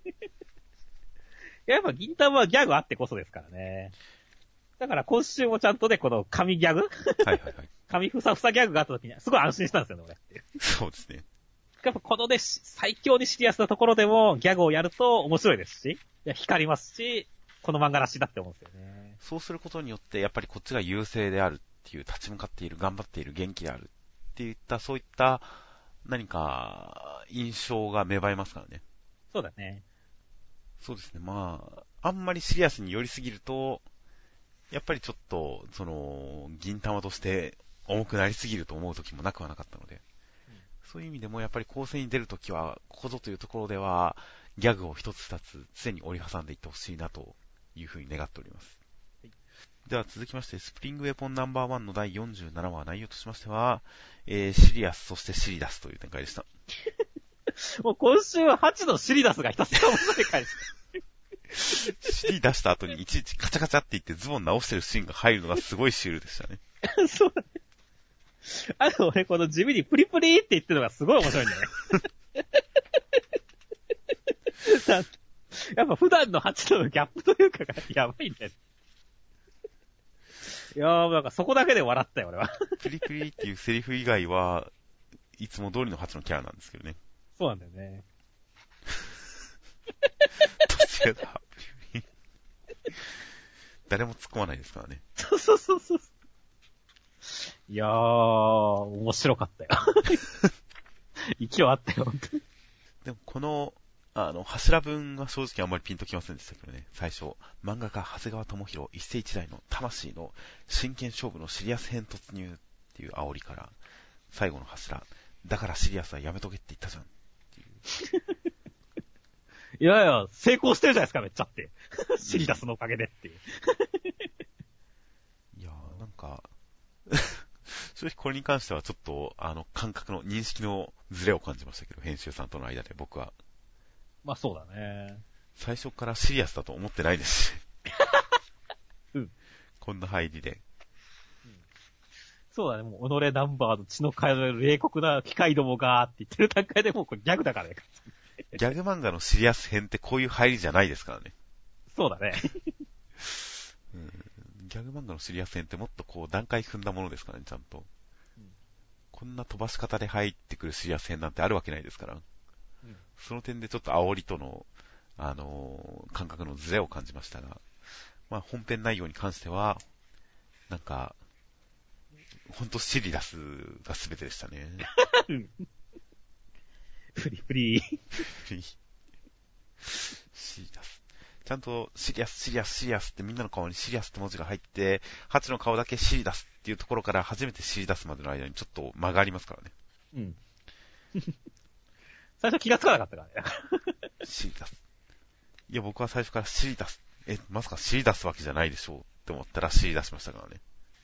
やっぱ銀玉はギャグあってこそですからね。だから今週もちゃんとね、この神ギャグはいはいはい。神ふさふさギャグがあった時に、すごい安心したんですよね、俺。 そうですね。 やっぱこのね、最強にシリアスなところでもギャグをやると面白いですし、いや光りますし、この漫画らしいなって思うんですよね。 そうすることによって、やっぱりこっちが優勢であるっていう、立ち向かっている、頑張っている、元気であるっていった、そういった何か印象が芽生えますからね。 そうだね。 そうですね。まあ、あんまりシリアスに寄りすぎると、やっぱりちょっと、その、銀玉として重くなりすぎると思う時もなくはなかったので、うん、そういう意味でもやっぱり構成に出るときは、ここぞというところでは、ギャグを一つ二つ常に折り挟んでいってほしいなというふうに願っております。はい、では続きまして、スプリングウェポンナンバーワンのだいよんじゅうななわ、内容としましては、えー、シリアス、そしてシリダスという展開でした。 もう今週ははちのシリダスがひたすら面白い回です。 尻出した後にいちいちカチャカチャって言ってズボン直してるシーンが入るのがすごいシュールでしたね。 そうだね。あと俺この地味にプリプリって言ってるのがすごい面白いんだよね。やっぱ普段のはちとのギャップというかがやばいんだよ。いやーなんかそこだけで笑ったよ俺は。 プリプリっていうセリフ以外はいつも通りのはちのキャラなんですけどね。 そうなんだよね。 途中だ。誰も突っ込まないですからね。 そうそうそうそう。いやー、面白かったよ。勢いあったよ、本当に。 でもこの、あの、柱文が正直あんまりピンときませんでしたけどね。最初、漫画家長谷川智弘一世一代の魂の真剣勝負のシリアス編突入っていう煽りから、 最後の柱。だからシリアスはやめとけって言ったじゃん。っていういやいや、成功してるじゃないですか、めっちゃって。シリダスのおかげでっていう。 いやー、なんか、正直これに関してはちょっと、あの、感覚の、認識のズレを感じましたけど、編集さんとの間で僕は。 まあそうだね。 最初からシリアスだと思ってないですし。 うん。 こんな入りで。 うん、そうだね、もう、己ナンバーの血の通る冷酷な機械どもがーって言ってる段階でもうこれギャグだからね。 ギャグ漫画のシリアス編ってこういう入りじゃないですからね。 そうだね。 うん、ギャグ漫画のシリアス編ってもっとこう段階踏んだものですからね、ちゃんと。うん、こんな飛ばし方で入ってくるシリアス編なんてあるわけないですから。うん、その点でちょっと煽りとの、あのー、感覚のズレを感じましたが、まあ本編内容に関しては、なんか、ほんとシリアスが全てでしたね。 プリプリ。 プリ。シリアス。ちゃんとシリアス、シリアス、シリアスってみんなの顔にシリアスって文字が入って、ハチの顔だけシリダスっていうところから初めてシリダスまでの間にちょっと間がありますからね。 うん。最初気がつかなかったからね。 シリダス。いや、僕は最初からシリダス。え、まさかシリダスわけじゃないでしょうって思ったらシリ出しましたからね。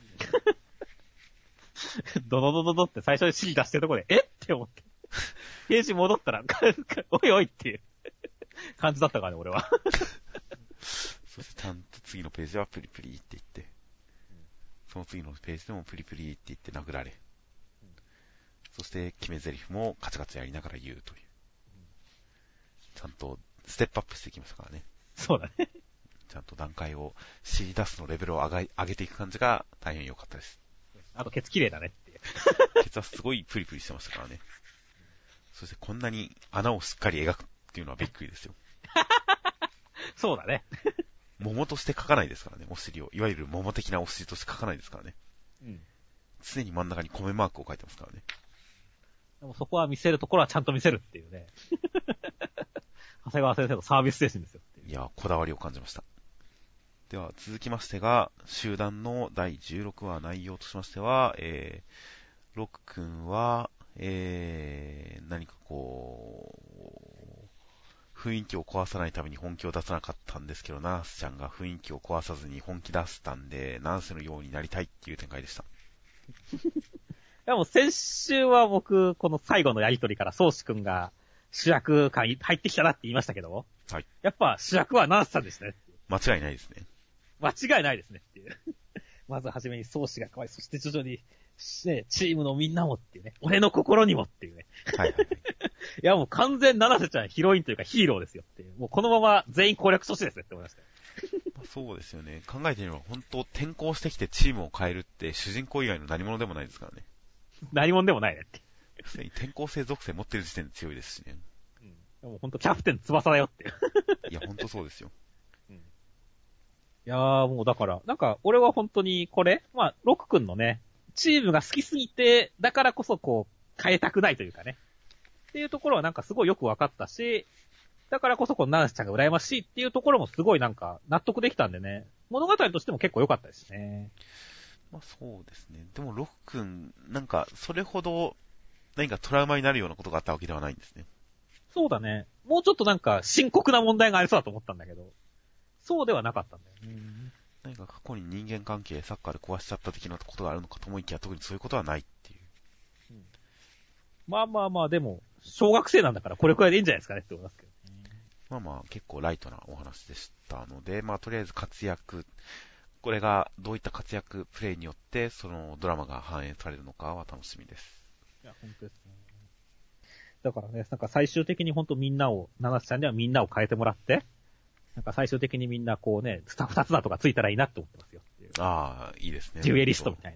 ドドドドドって最初にシリ出してるところで、えって思って。ページ戻ったら、おいおいっていう感じだったからね、俺は。 そしてちゃんと次のページはプリプリって言って、その次のページでもプリプリって言って殴られ、そして決め台詞もカチャカチャやりながら言うという。ちゃんとステップアップしていきましたからね。 そうだね。 ちゃんと段階を、シリダスのレベルを上げ、上げていく感じが大変良かったです。 あとケツ綺麗だねっていう。 ケツはすごいプリプリしてましたからね。そしてこんなに穴をしっかり描くっていうのはびっくりですよ。 そうだね。 桃として描かないですからね、お尻を。いわゆる桃的なお尻として描かないですからね。うん。常に真ん中に米マークを描いてますからね。 でもそこは見せるところはちゃんと見せるっていうね。長谷川先生のサービス精神ですよっていう。 いや、こだわりを感じました。では続きましてが、集団のだいじゅうろくわ内容としましては、えー、ロック君は、えー、何かこう、雰囲気を壊さないために本気を出さなかったんですけど、ナースちゃんが雰囲気を壊さずに本気出したんで、ナースのようになりたいっていう展開でした。 でも先週は僕、この最後のやりとりから宗志君が主役感入ってきたなって言いましたけど、はい。やっぱ主役はナースさんですね。 間違いないですね。 間違いないですねっていう。まずはじめに宗志が可愛い。そして徐々に、ね、チームのみんなもっていうね。俺の心にもっていうね。はいはいはい。いやもう完全七瀬ちゃんヒロインというかヒーローですよっていう。もうこのまま全員攻略阻止ですねって思いました。 まあ、そうですよね。考えてみれば本当転校してきてチームを変えるって主人公以外の何者でもないですからね。 何者でもないねって。 すでに転校生属性持ってる時点で強いですしね。 うん。でも本当キャプテン翼だよって。 いや本当そうですよ。 うん。いやーもうだから、なんか俺は本当にこれ、まあ、ロク君のね、チームが好きすぎて、だからこそこう、変えたくないというかね。っていうところはなんかすごいよく分かったし、だからこそこのナンスちゃんが羨ましいっていうところもすごいなんか納得できたんでね、物語としても結構良かったですね。 まあそうですね。でもロックン、なんかそれほど何かトラウマになるようなことがあったわけではないんですね。 そうだね。もうちょっとなんか深刻な問題がありそうだと思ったんだけど、そうではなかったんだよね。 何か過去に人間関係サッカーで壊しちゃった的なことがあるのかと思いきや特にそういうことはないっていう。 うん、まあまあまあでも、小学生なんだからこれくらいでいいんじゃないですかねって思いますけど、ね。 まあまあ結構ライトなお話でしたので、まあとりあえず活躍、これがどういった活躍プレイによってそのドラマが反映されるのかは楽しみです。 いや、本当ですね。だからね、なんか最終的に本当みんなを、七瀬ちゃんにはみんなを変えてもらって、なんか最終的にみんなこうね、スタ二つだとかついたらいいなって思ってますよっていう。 ああ、いいですね。 デュエリストみたいな。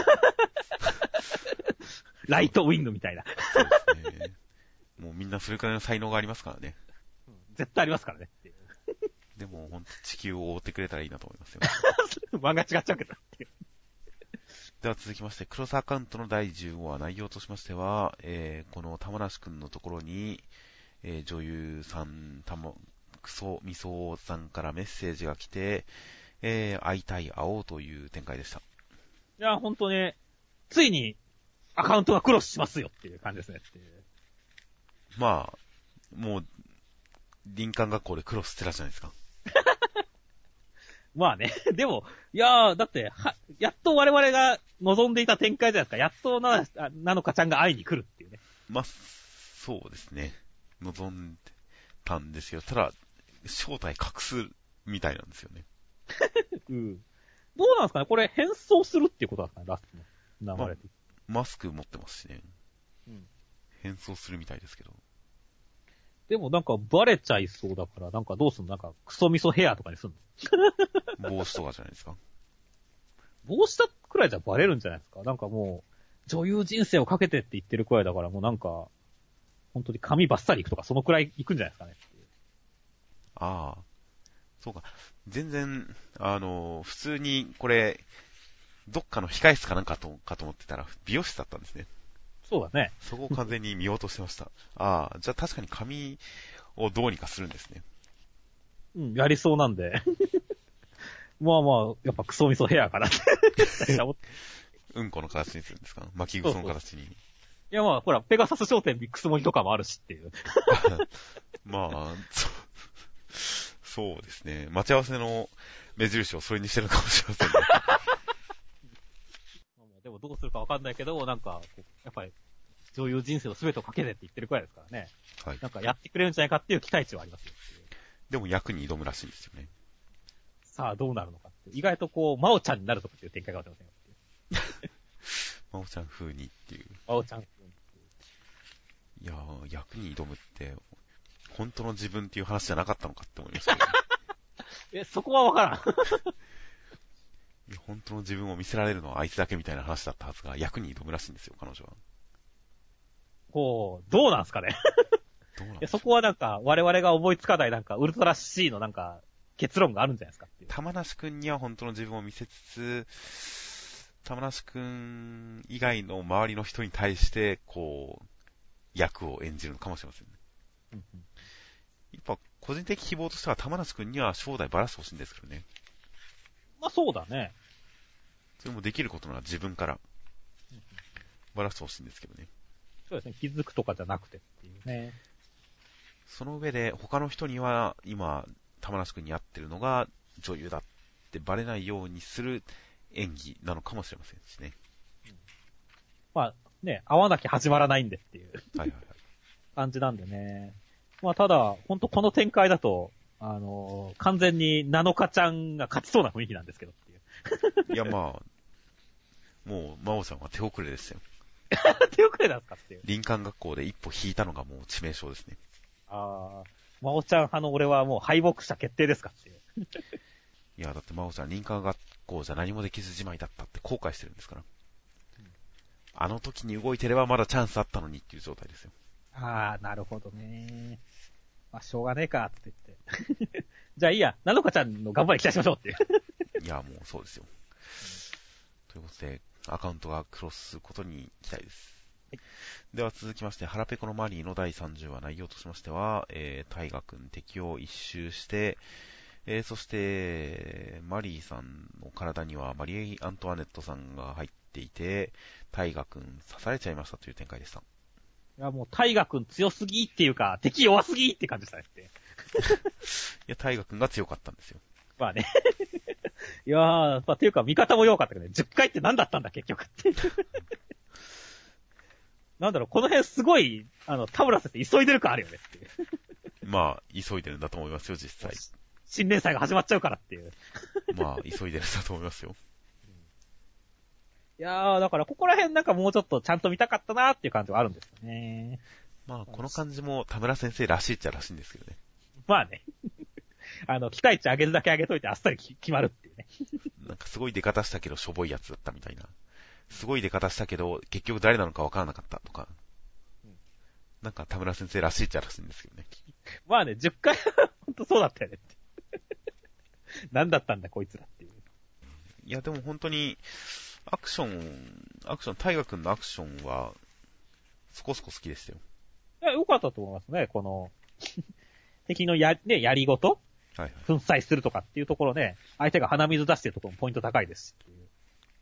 ライトウィングみたいな。 そうですね。もうみんなそれくらいの才能がありますからね。 うん、絶対ありますからねっていう。 でも本当地球を覆ってくれたらいいなと思いますよ。 漫画違っちゃうけどっていう。 では続きまして、クロスアカウントのだいじゅうごわ内容としましては、えー、この玉梨くんのところに、えー、女優さん、たま、クソみそさんからメッセージが来て、えー、会いたい、会おうという展開でした。 いや、ほんとね、ついに、 アカウントがクロスしますよっていう感じですねっていう。 まあ、もう、林間学校でクロスしてたじゃないですか。 まあね。でも、いやー、だって、は、やっと我々が望んでいた展開じゃないですか。やっとな、なのかちゃんが会いに来るっていうね。 まあ、そうですね。望んでたんですよ。ただ、正体隠すみたいなんですよね。 うん。どうなんですかねこれ変装するっていうことなんですかねラストの流れで、 まあ。マスク持ってますしね。 うん。 変装するみたいですけど。 でもなんかバレちゃいそうだから、なんかどうすんのなんかクソ味噌ヘアとかにすんの帽子とかじゃないですか。 帽子だくらいじゃバレるんじゃないですかなんかもう、女優人生をかけてって言ってるくらいだからもうなんか、本当に髪バッサリいくとかそのくらいいくんじゃないですかね。 ああ。そうか。全然、あの、普通にこれ、どっかの控室かなんかと、かと思ってたら、美容室だったんですね。 そうだね。 そこを完全に見落としてました。ああ、じゃあ確かに髪をどうにかするんですね。 うん、やりそうなんで。まあまあ、やっぱクソ味噌ヘアかなって。 うんこの形にするんですか巻き草の形に。 いやまあ、ほら、ペガサス商店ビックスモリとかもあるしっていう。 まあ、そ、そうですね。待ち合わせの目印をそれにしてるかもしれませんね。 でもどうするかわかんないけど、なんか、やっぱり、女優人生の全てをかけてって言ってるくらいですからね。はい。なんかやってくれるんじゃないかっていう期待値はありますよ。 でも役に挑むらしいんですよね。 さあどうなるのかって。意外とこう、マオちゃんになるとかっていう展開があってませんよっていう。 マオちゃん風にっていう。 マオちゃん風にっていう。 いやー、役に挑むって、本当の自分っていう話じゃなかったのかって思いましたけど、ね。 え、そこはわからん。 いや本当の自分を見せられるのはあいつだけみたいな話だったはずが、役に挑むらしいんですよ、彼女は。 こう、どうなんすかね。 どうなんいやそこはなんか、我々が思いつかないなんか、ウルトラ C のなんか、結論があるんじゃないですかっていう。 玉梨くんには本当の自分を見せつつ、玉梨くん以外の周りの人に対して、こう、役を演じるのかもしれませんね。うんうん、やっぱ、個人的希望としては玉梨くんには正代ばらしてほしいんですけどね。 まあそうだね。 それもできることなら自分からばらしてほしいんですけどね。 そうですね。気づくとかじゃなくてっていうね。 その上で他の人には今玉梨くんに合ってるのが女優だってバレないようにする演技なのかもしれませんしね。 うん、まあね、合わなきゃ始まらないんでっていうはいはい、はい、感じなんでね。まあただ本当この展開だとあのー、完全にナノカちゃんが勝ちそうな雰囲気なんですけどっていう。 いやまあもう真央さんは手遅れですよ。 手遅れなんですかっていう。 林間学校で一歩引いたのがもう致命傷ですね。 ああ、真央ちゃん派の俺はもう敗北者決定ですかっていう。 いやだって真央ちゃん林間学校じゃ何もできずじまいだったって後悔してるんですから。うん、あの時に動いてればまだチャンスあったのにっていう状態ですよ。 ああ、なるほどね。まあしょうがねえかって言って。じゃあいいや、なのかちゃんの頑張り期待しましょうっていう。 いやもうそうですよ。うん、ということで、アカウントがクロスすることに期待です。はい、では続きまして、腹ペコのマリーのだいさんじゅうわ内容としましては、えー、タイガくん敵を一周して、えー、そして、マリーさんの体にはマリー・アントワネットさんが入っていて、タイガくん刺されちゃいましたという展開でした。 いやもうタイガくん強すぎっていうか、敵弱すぎって感じでしたねって。いや、タイガくんが強かったんですよ。 まあね。いやー、まあ、っていうか味方も弱かったけどね、じゅっかいって何だったんだ結局って。なんだろう、この辺すごい、あの、田村先生急いでる感あるよねっていう。 まあ、急いでるんだと思いますよ、実際。 新年祭が始まっちゃうからっていう。 まあ、急いでるんだと思いますよ。 いやー、だからここら辺なんかもうちょっとちゃんと見たかったなーっていう感じはあるんですよね。 まあ、この感じも田村先生らしいっちゃらしいんですけどね。 まあね。あの、期待値上げるだけ上げといてあっさり決まるっていうね。 なんかすごい出方したけどしょぼいやつだったみたいな。すごい出方したけど、結局誰なのかわからなかったとか。うん、なんか田村先生らしいっちゃらしいんですけどね。 まあね、じゅっかいほんとそうだったよねって。何だったんだこいつらっていう。 いやでも本当に、アクション、アクション、タイガ君のアクションは、そこそこ好きでしたよ。 いや、良かったと思いますね、この、敵のや、ね、やりごとはいはい。粉砕するとかっていうところね、相手が鼻水出してるところもポイント高いですっていう。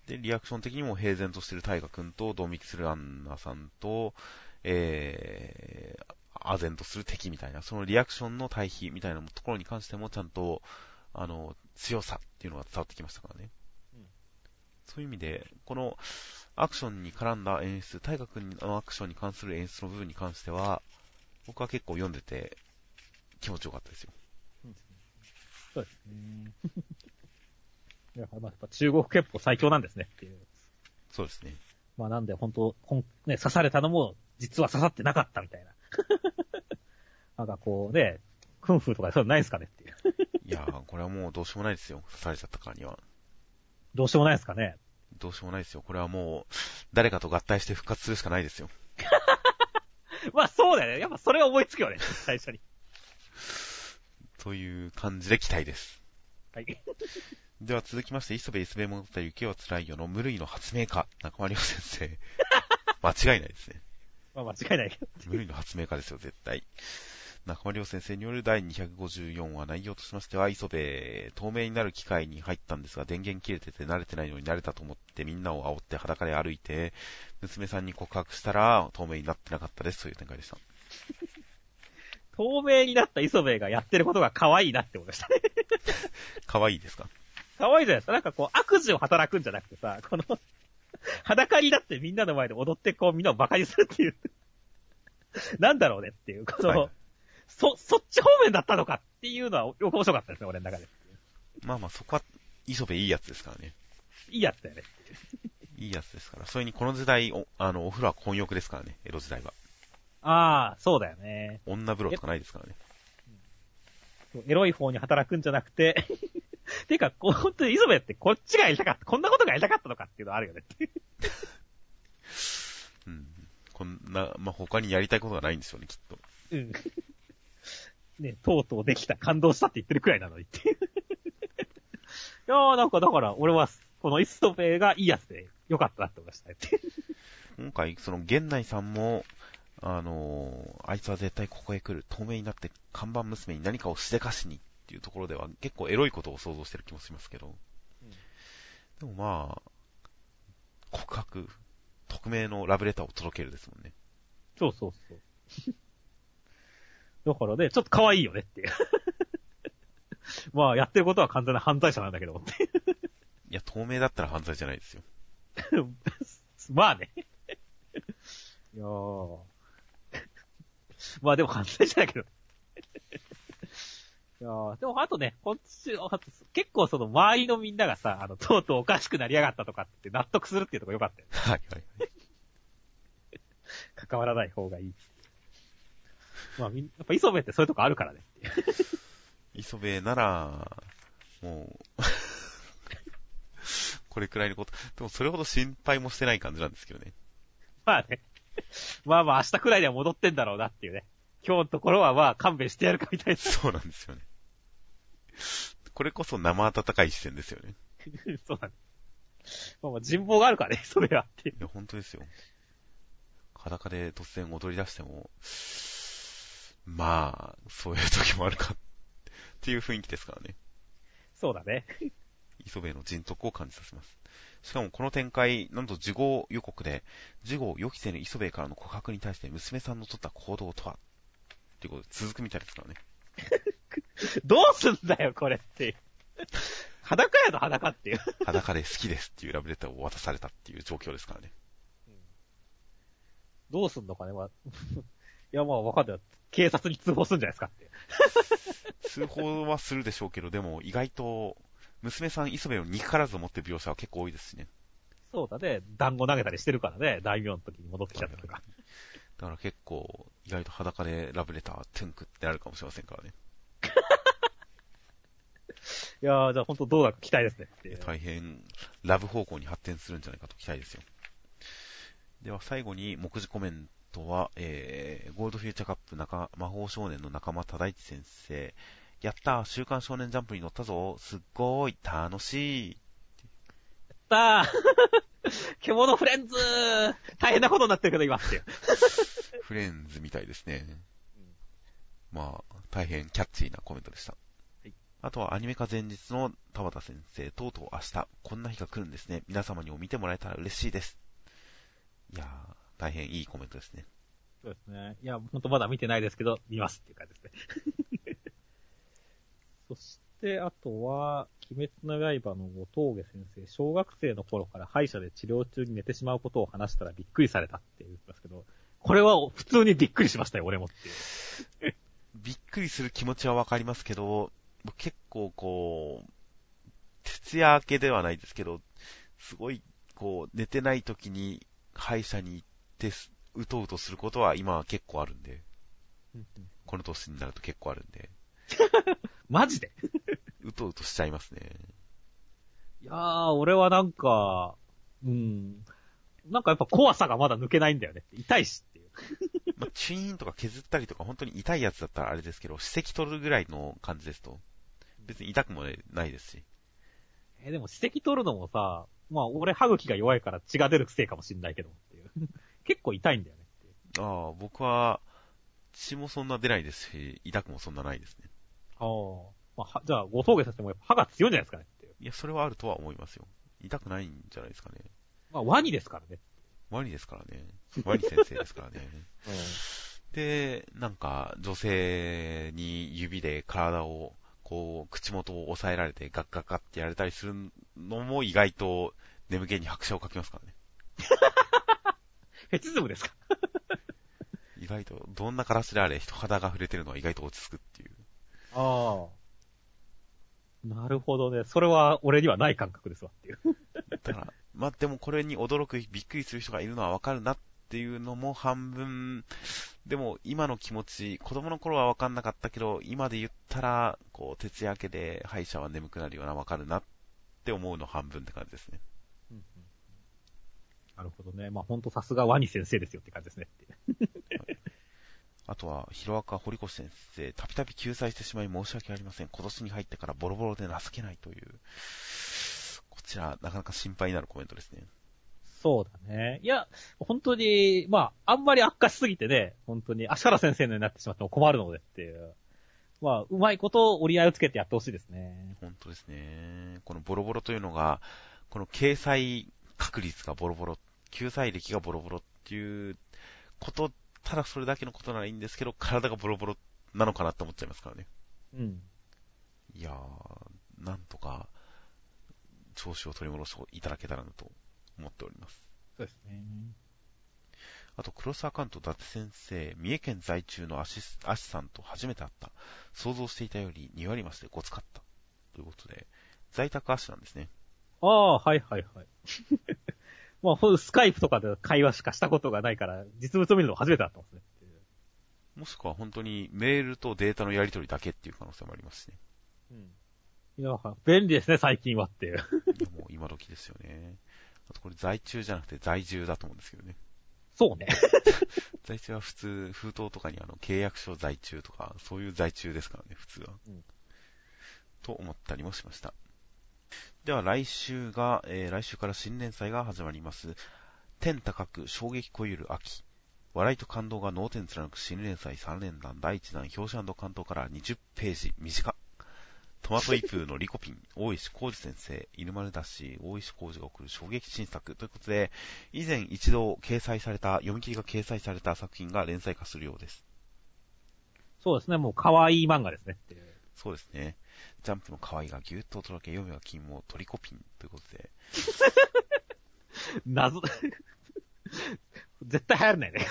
で、リアクション的にも平然としてる大河君と、ドン引きするアンナさんと、えー、唖然とする敵みたいな、そのリアクションの対比みたいなところに関しても、ちゃんと、あの、強さっていうのが伝わってきましたからね。うん、そういう意味で、このアクションに絡んだ演出、大河君のアクションに関する演出の部分に関しては、僕は結構読んでて気持ちよかったですよ。うん、 そうですね。いや、まあ、やっぱ中国拳法最強なんですねっていう。 そうですね。 まあなんで本当、ほんね、刺されたのも実は刺さってなかったみたいな。なんかこうね、クンフーとかそういうのないですかねっていう。 いやー、これはもうどうしようもないですよ。刺されちゃったからには。 どうしようもないですかね。 どうしようもないですよ。これはもう、誰かと合体して復活するしかないですよ。 まあそうだよね。やっぱそれは思いつくよね、最初に。 という感じで期待です。 はい。 では続きまして、磯部磯部物語雪は辛いよの無類の発明家、中間亮先生。間違いないですね。 まあ間違いないけど。 無類の発明家ですよ、絶対。中間亮先生によるだいにひゃくごじゅうよんわ、内容としましては、磯部、透明になる機械に入ったんですが、電源切れてて慣れてないのに慣れたと思ってみんなを煽って裸で歩いて、娘さんに告白したら、透明になってなかったです、という展開でした。 透明になった磯部がやってることが可愛いなって思いましたね。 可愛いですか？ 可愛いじゃないですか。なんかこう、悪事を働くんじゃなくてさ、この、裸になってみんなの前で踊ってこう、みんなを馬鹿にするっていう。なんだろうねっていう、この、はい、そ、そっち方面だったのかっていうのは、よく面白かったですね、俺の中で。 まあまあ、そこは、磯部いいやつですからね。 いいやつだよね。 いいやつですから。それにこの時代、お、あの、お風呂は混浴ですからね、江戸時代は。 ああ、そうだよね。 女風呂とかないですからね。 エロい方に働くんじゃなくて、てか、こう、本当に磯部ってこっちがやりたかった、こんなことがやりたかったのかっていうのはあるよね。 うん。こんな、まあ、他にやりたいことがないんですよね、きっと。 うん。ね、とうとうできた、感動したって言ってるくらいなのにっていう。いやー、なんかだから、俺は、この磯部がいいやつでよかったなって思いましたね。 今回、その、源内さんも、あのー、あいつは絶対ここへ来る、透明になって看板娘に何かをしでかしにっていうところでは結構エロいことを想像してる気もしますけど、うん、でもまあ、告白、匿名のラブレターを届けるですもんね。 そうそうそう。だからね、ちょっと可愛いよねっていう。まあ、やってることは完全な犯罪者なんだけどって。 いや、透明だったら犯罪じゃないですよ。 まあね。いやー。まあでも犯罪じゃないけど。いやーでもあとね、こっち、結構その周りのみんながさ、あの、とうとうおかしくなりやがったとかって納得するっていうとこ良かったよ。 はいはいはい。 関わらない方がいい。まあみんやっぱ磯部ってそういうとこあるからね。 磯部なら、もう、これくらいのこと、でもそれほど心配もしてない感じなんですけどね。 まあね。まあまあ明日くらいには戻ってんだろうなっていうね。今日のところはまあ勘弁してやるかみたいな。 そうなんですよね。これこそ生温かい視線ですよね。 そうだね。まあまあ人望があるからね、それはっていう。 いや、本当ですよ。裸で突然踊り出しても、まあ、そういう時もあるかっていう雰囲気ですからね。 そうだね。 磯部の人徳を感じさせます。しかもこの展開、なんと事後予告で、事後予期せぬ磯部からの告白に対して娘さんの取った行動とはっていうことで続くみたいですからね。 どうすんだよ、これっていう。裸やの裸っていう。 裸で好きですっていうラブレターを渡されたっていう状況ですからね。 うん、どうすんのかね、まあ、いや、まあわかんない。警察に通報するんじゃないですかって。 通報はするでしょうけど、でも意外と、娘さん磯部を憎からず持ってる描写は結構多いですしね。 そうだね。団子投げたりしてるからね。大名の時に戻ってきちゃったとか。 だから結構、意外と裸でラブレター、トゥンクってなるかもしれませんからね。 いやー、じゃあ本当どうだか期待ですねっていう。 大変、ラブ方向に発展するんじゃないかと期待ですよ。では最後に、目次コメントは、えー、ゴールドフューチャーカップ中、魔法少年の仲間忠一先生。やったー、週刊少年ジャンプに乗ったぞ。すっごーい、楽しい。 やったー獣フレンズ大変なことになってるけど今って。 フレンズみたいですね。うん、まあ、大変キャッチーなコメントでした。はい、 あとはアニメ化前日の田畑先生、とうとう明日、こんな日が来るんですね。皆様にも見てもらえたら嬉しいです。いやー、大変いいコメントですね。 そうですね。いや、ほんとまだ見てないですけど、見ますっていう感じですね。そして、あとは、鬼滅の刃の後峠先生、小学生の頃から歯医者で治療中に寝てしまうことを話したらびっくりされたって言ってますけど、これは普通にびっくりしましたよ、俺もっていう。 びっくりする気持ちはわかりますけど、結構こう、徹夜明けではないですけど、すごい、こう、寝てない時に歯医者に行って、うとうとすることは今は結構あるんで、この年になると結構あるんで。 マジでうとうとしちゃいますね。 いやー、俺はなんか、うん、なんかやっぱ怖さがまだ抜けないんだよね。痛いしっていう。 まあ、チューンとか削ったりとか本当に痛いやつだったらあれですけど、歯石取るぐらいの感じですと、別に痛くもないですし。 えー、でも歯石取るのもさ、まあ俺歯茎が弱いから血が出るせいかもしんないけどっていう。結構痛いんだよねっていう。 ああ、僕は血もそんな出ないですし、痛くもそんなないですね。 ああ、まあ、じゃあご峠さんしてもやっぱ歯が強いんじゃないですかねっていう。 いや、それはあるとは思いますよ。痛くないんじゃないですかね。 まあワニですからね。 ワニですからね。ワニ先生ですからね。うん、で、なんか女性に指で体をこう、口元を押さえられてガッガッガッってやられたりするのも意外と眠気に拍車をかけますからね。 フェチズムですか意外と、どんな形であれ人肌が触れてるのは意外と落ち着くっていう。 ああ。なるほどね。それは俺にはない感覚ですわっていう。 だから、まあ、でもこれに驚く、びっくりする人がいるのはわかるなっていうのも半分、でも今の気持ち、子供の頃はわかんなかったけど、今で言ったら、こう、徹夜明けで歯医者は眠くなるようなわかるなって思うの半分って感じですね。 うんうん、なるほどね。まあ、ほんとさすがワニ先生ですよって感じですねって。 あとは、ヒロアカ堀越先生、たびたび救済してしまい申し訳ありません。今年に入ってからボロボロで情けないという、こちら、なかなか心配になるコメントですね。 そうだね。いや、本当に、まあ、あんまり悪化しすぎてね、本当に、足原先生のようになってしまっても困るのでっていう。まあ、うまいこと折り合いをつけてやってほしいですね。 本当ですね。このボロボロというのが、この掲載確率がボロボロ、救済歴がボロボロっていうこと、ただそれだけのことならいいんですけど、体がボロボロなのかなって思っちゃいますからね。 うん。 いやー、なんとか、調子を取り戻していただけたらなと思っております。 そうですね。 あと、クロスアカウント伊達先生、三重県在中のアシス、アシさんと初めて会った。想像していたよりに割増しでごつかった。ということで、在宅アシなんですね。 ああ、はいはいはい。まあ、スカイプとかで会話しかしたことがないから、実物を見るの初めてだったんですね。 もしくは本当にメールとデータのやり取りだけっていう可能性もありますしね。 うん。いや、便利ですね、最近はっていう。 いや、もう今時ですよね。あとこれ在中じゃなくて在住だと思うんですけどね。 そうね。 在中は普通、封筒とかにあの契約書在中とか、そういう在中ですからね、普通は。うん、と思ったりもしました。では来週が、えー、来週から新連載が始まります。天高く衝撃こゆる秋。笑いと感動が脳天貫く新連載さん連弾だいいち弾表紙関東からにじゅっページ短。トマトイプーのリコピン、大石浩二先生、犬丸だし、大石浩二が送る衝撃新作ということで、以前一度掲載された、読み切りが掲載された作品が連載化するようです。 そうですね、もう可愛い漫画ですねっていう。 そうですね。ジャンプの可愛いがぎゅっと届け、読めば金もトリコピンということで。 謎、絶対流行らないね。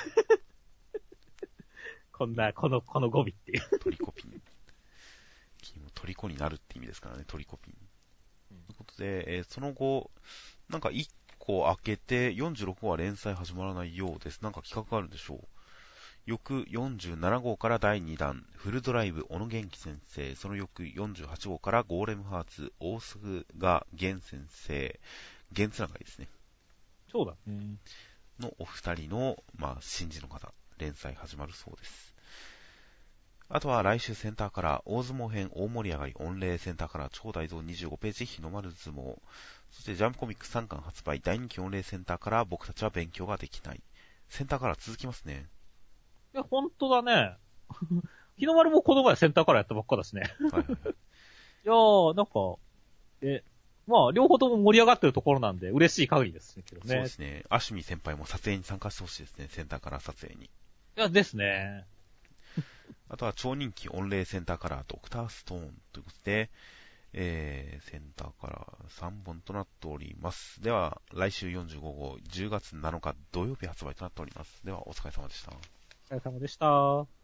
こんな、この、この語尾っていう。 トリコピン。金もトリコになるって意味ですからね、トリコピン。うん、ということで、えー、その後、なんかいっこ開けてよんじゅうろくごは連載始まらないようです。なんか企画があるんでしょう。翌よんじゅうなな号からだいに弾、フルドライブ、小野元気先生。その翌よんじゅうはち号からゴーレムハーツ、大菅が源先生。源つながりですね。 そうだね。 のお二人の、まあ、新人の方、連載始まるそうです。あとは来週センターから大相撲編大盛り上がり御礼センターから超大蔵にじゅうごページ日の丸相撲。そしてジャンプコミックさんかん発売大人気御礼センターから僕たちは勉強ができない。センターから続きますね。 いや、ほんとだね。日の丸もこの前センターからやったばっかだしね。はいはいはい。 いやー、なんか、え、まあ、両方とも盛り上がってるところなんで、嬉しい限りですけどね。 そうですね。アシュミ先輩も撮影に参加してほしいですね。センターカラー撮影に。 いや、ですね。 あとは超人気御礼センターカラードクターストーンということで、えー、センターカラーさんぼんとなっております。では、来週よんじゅうご号、じゅうがつなのか土曜日発売となっております。では、お疲れ様でした。 お疲れ様でした。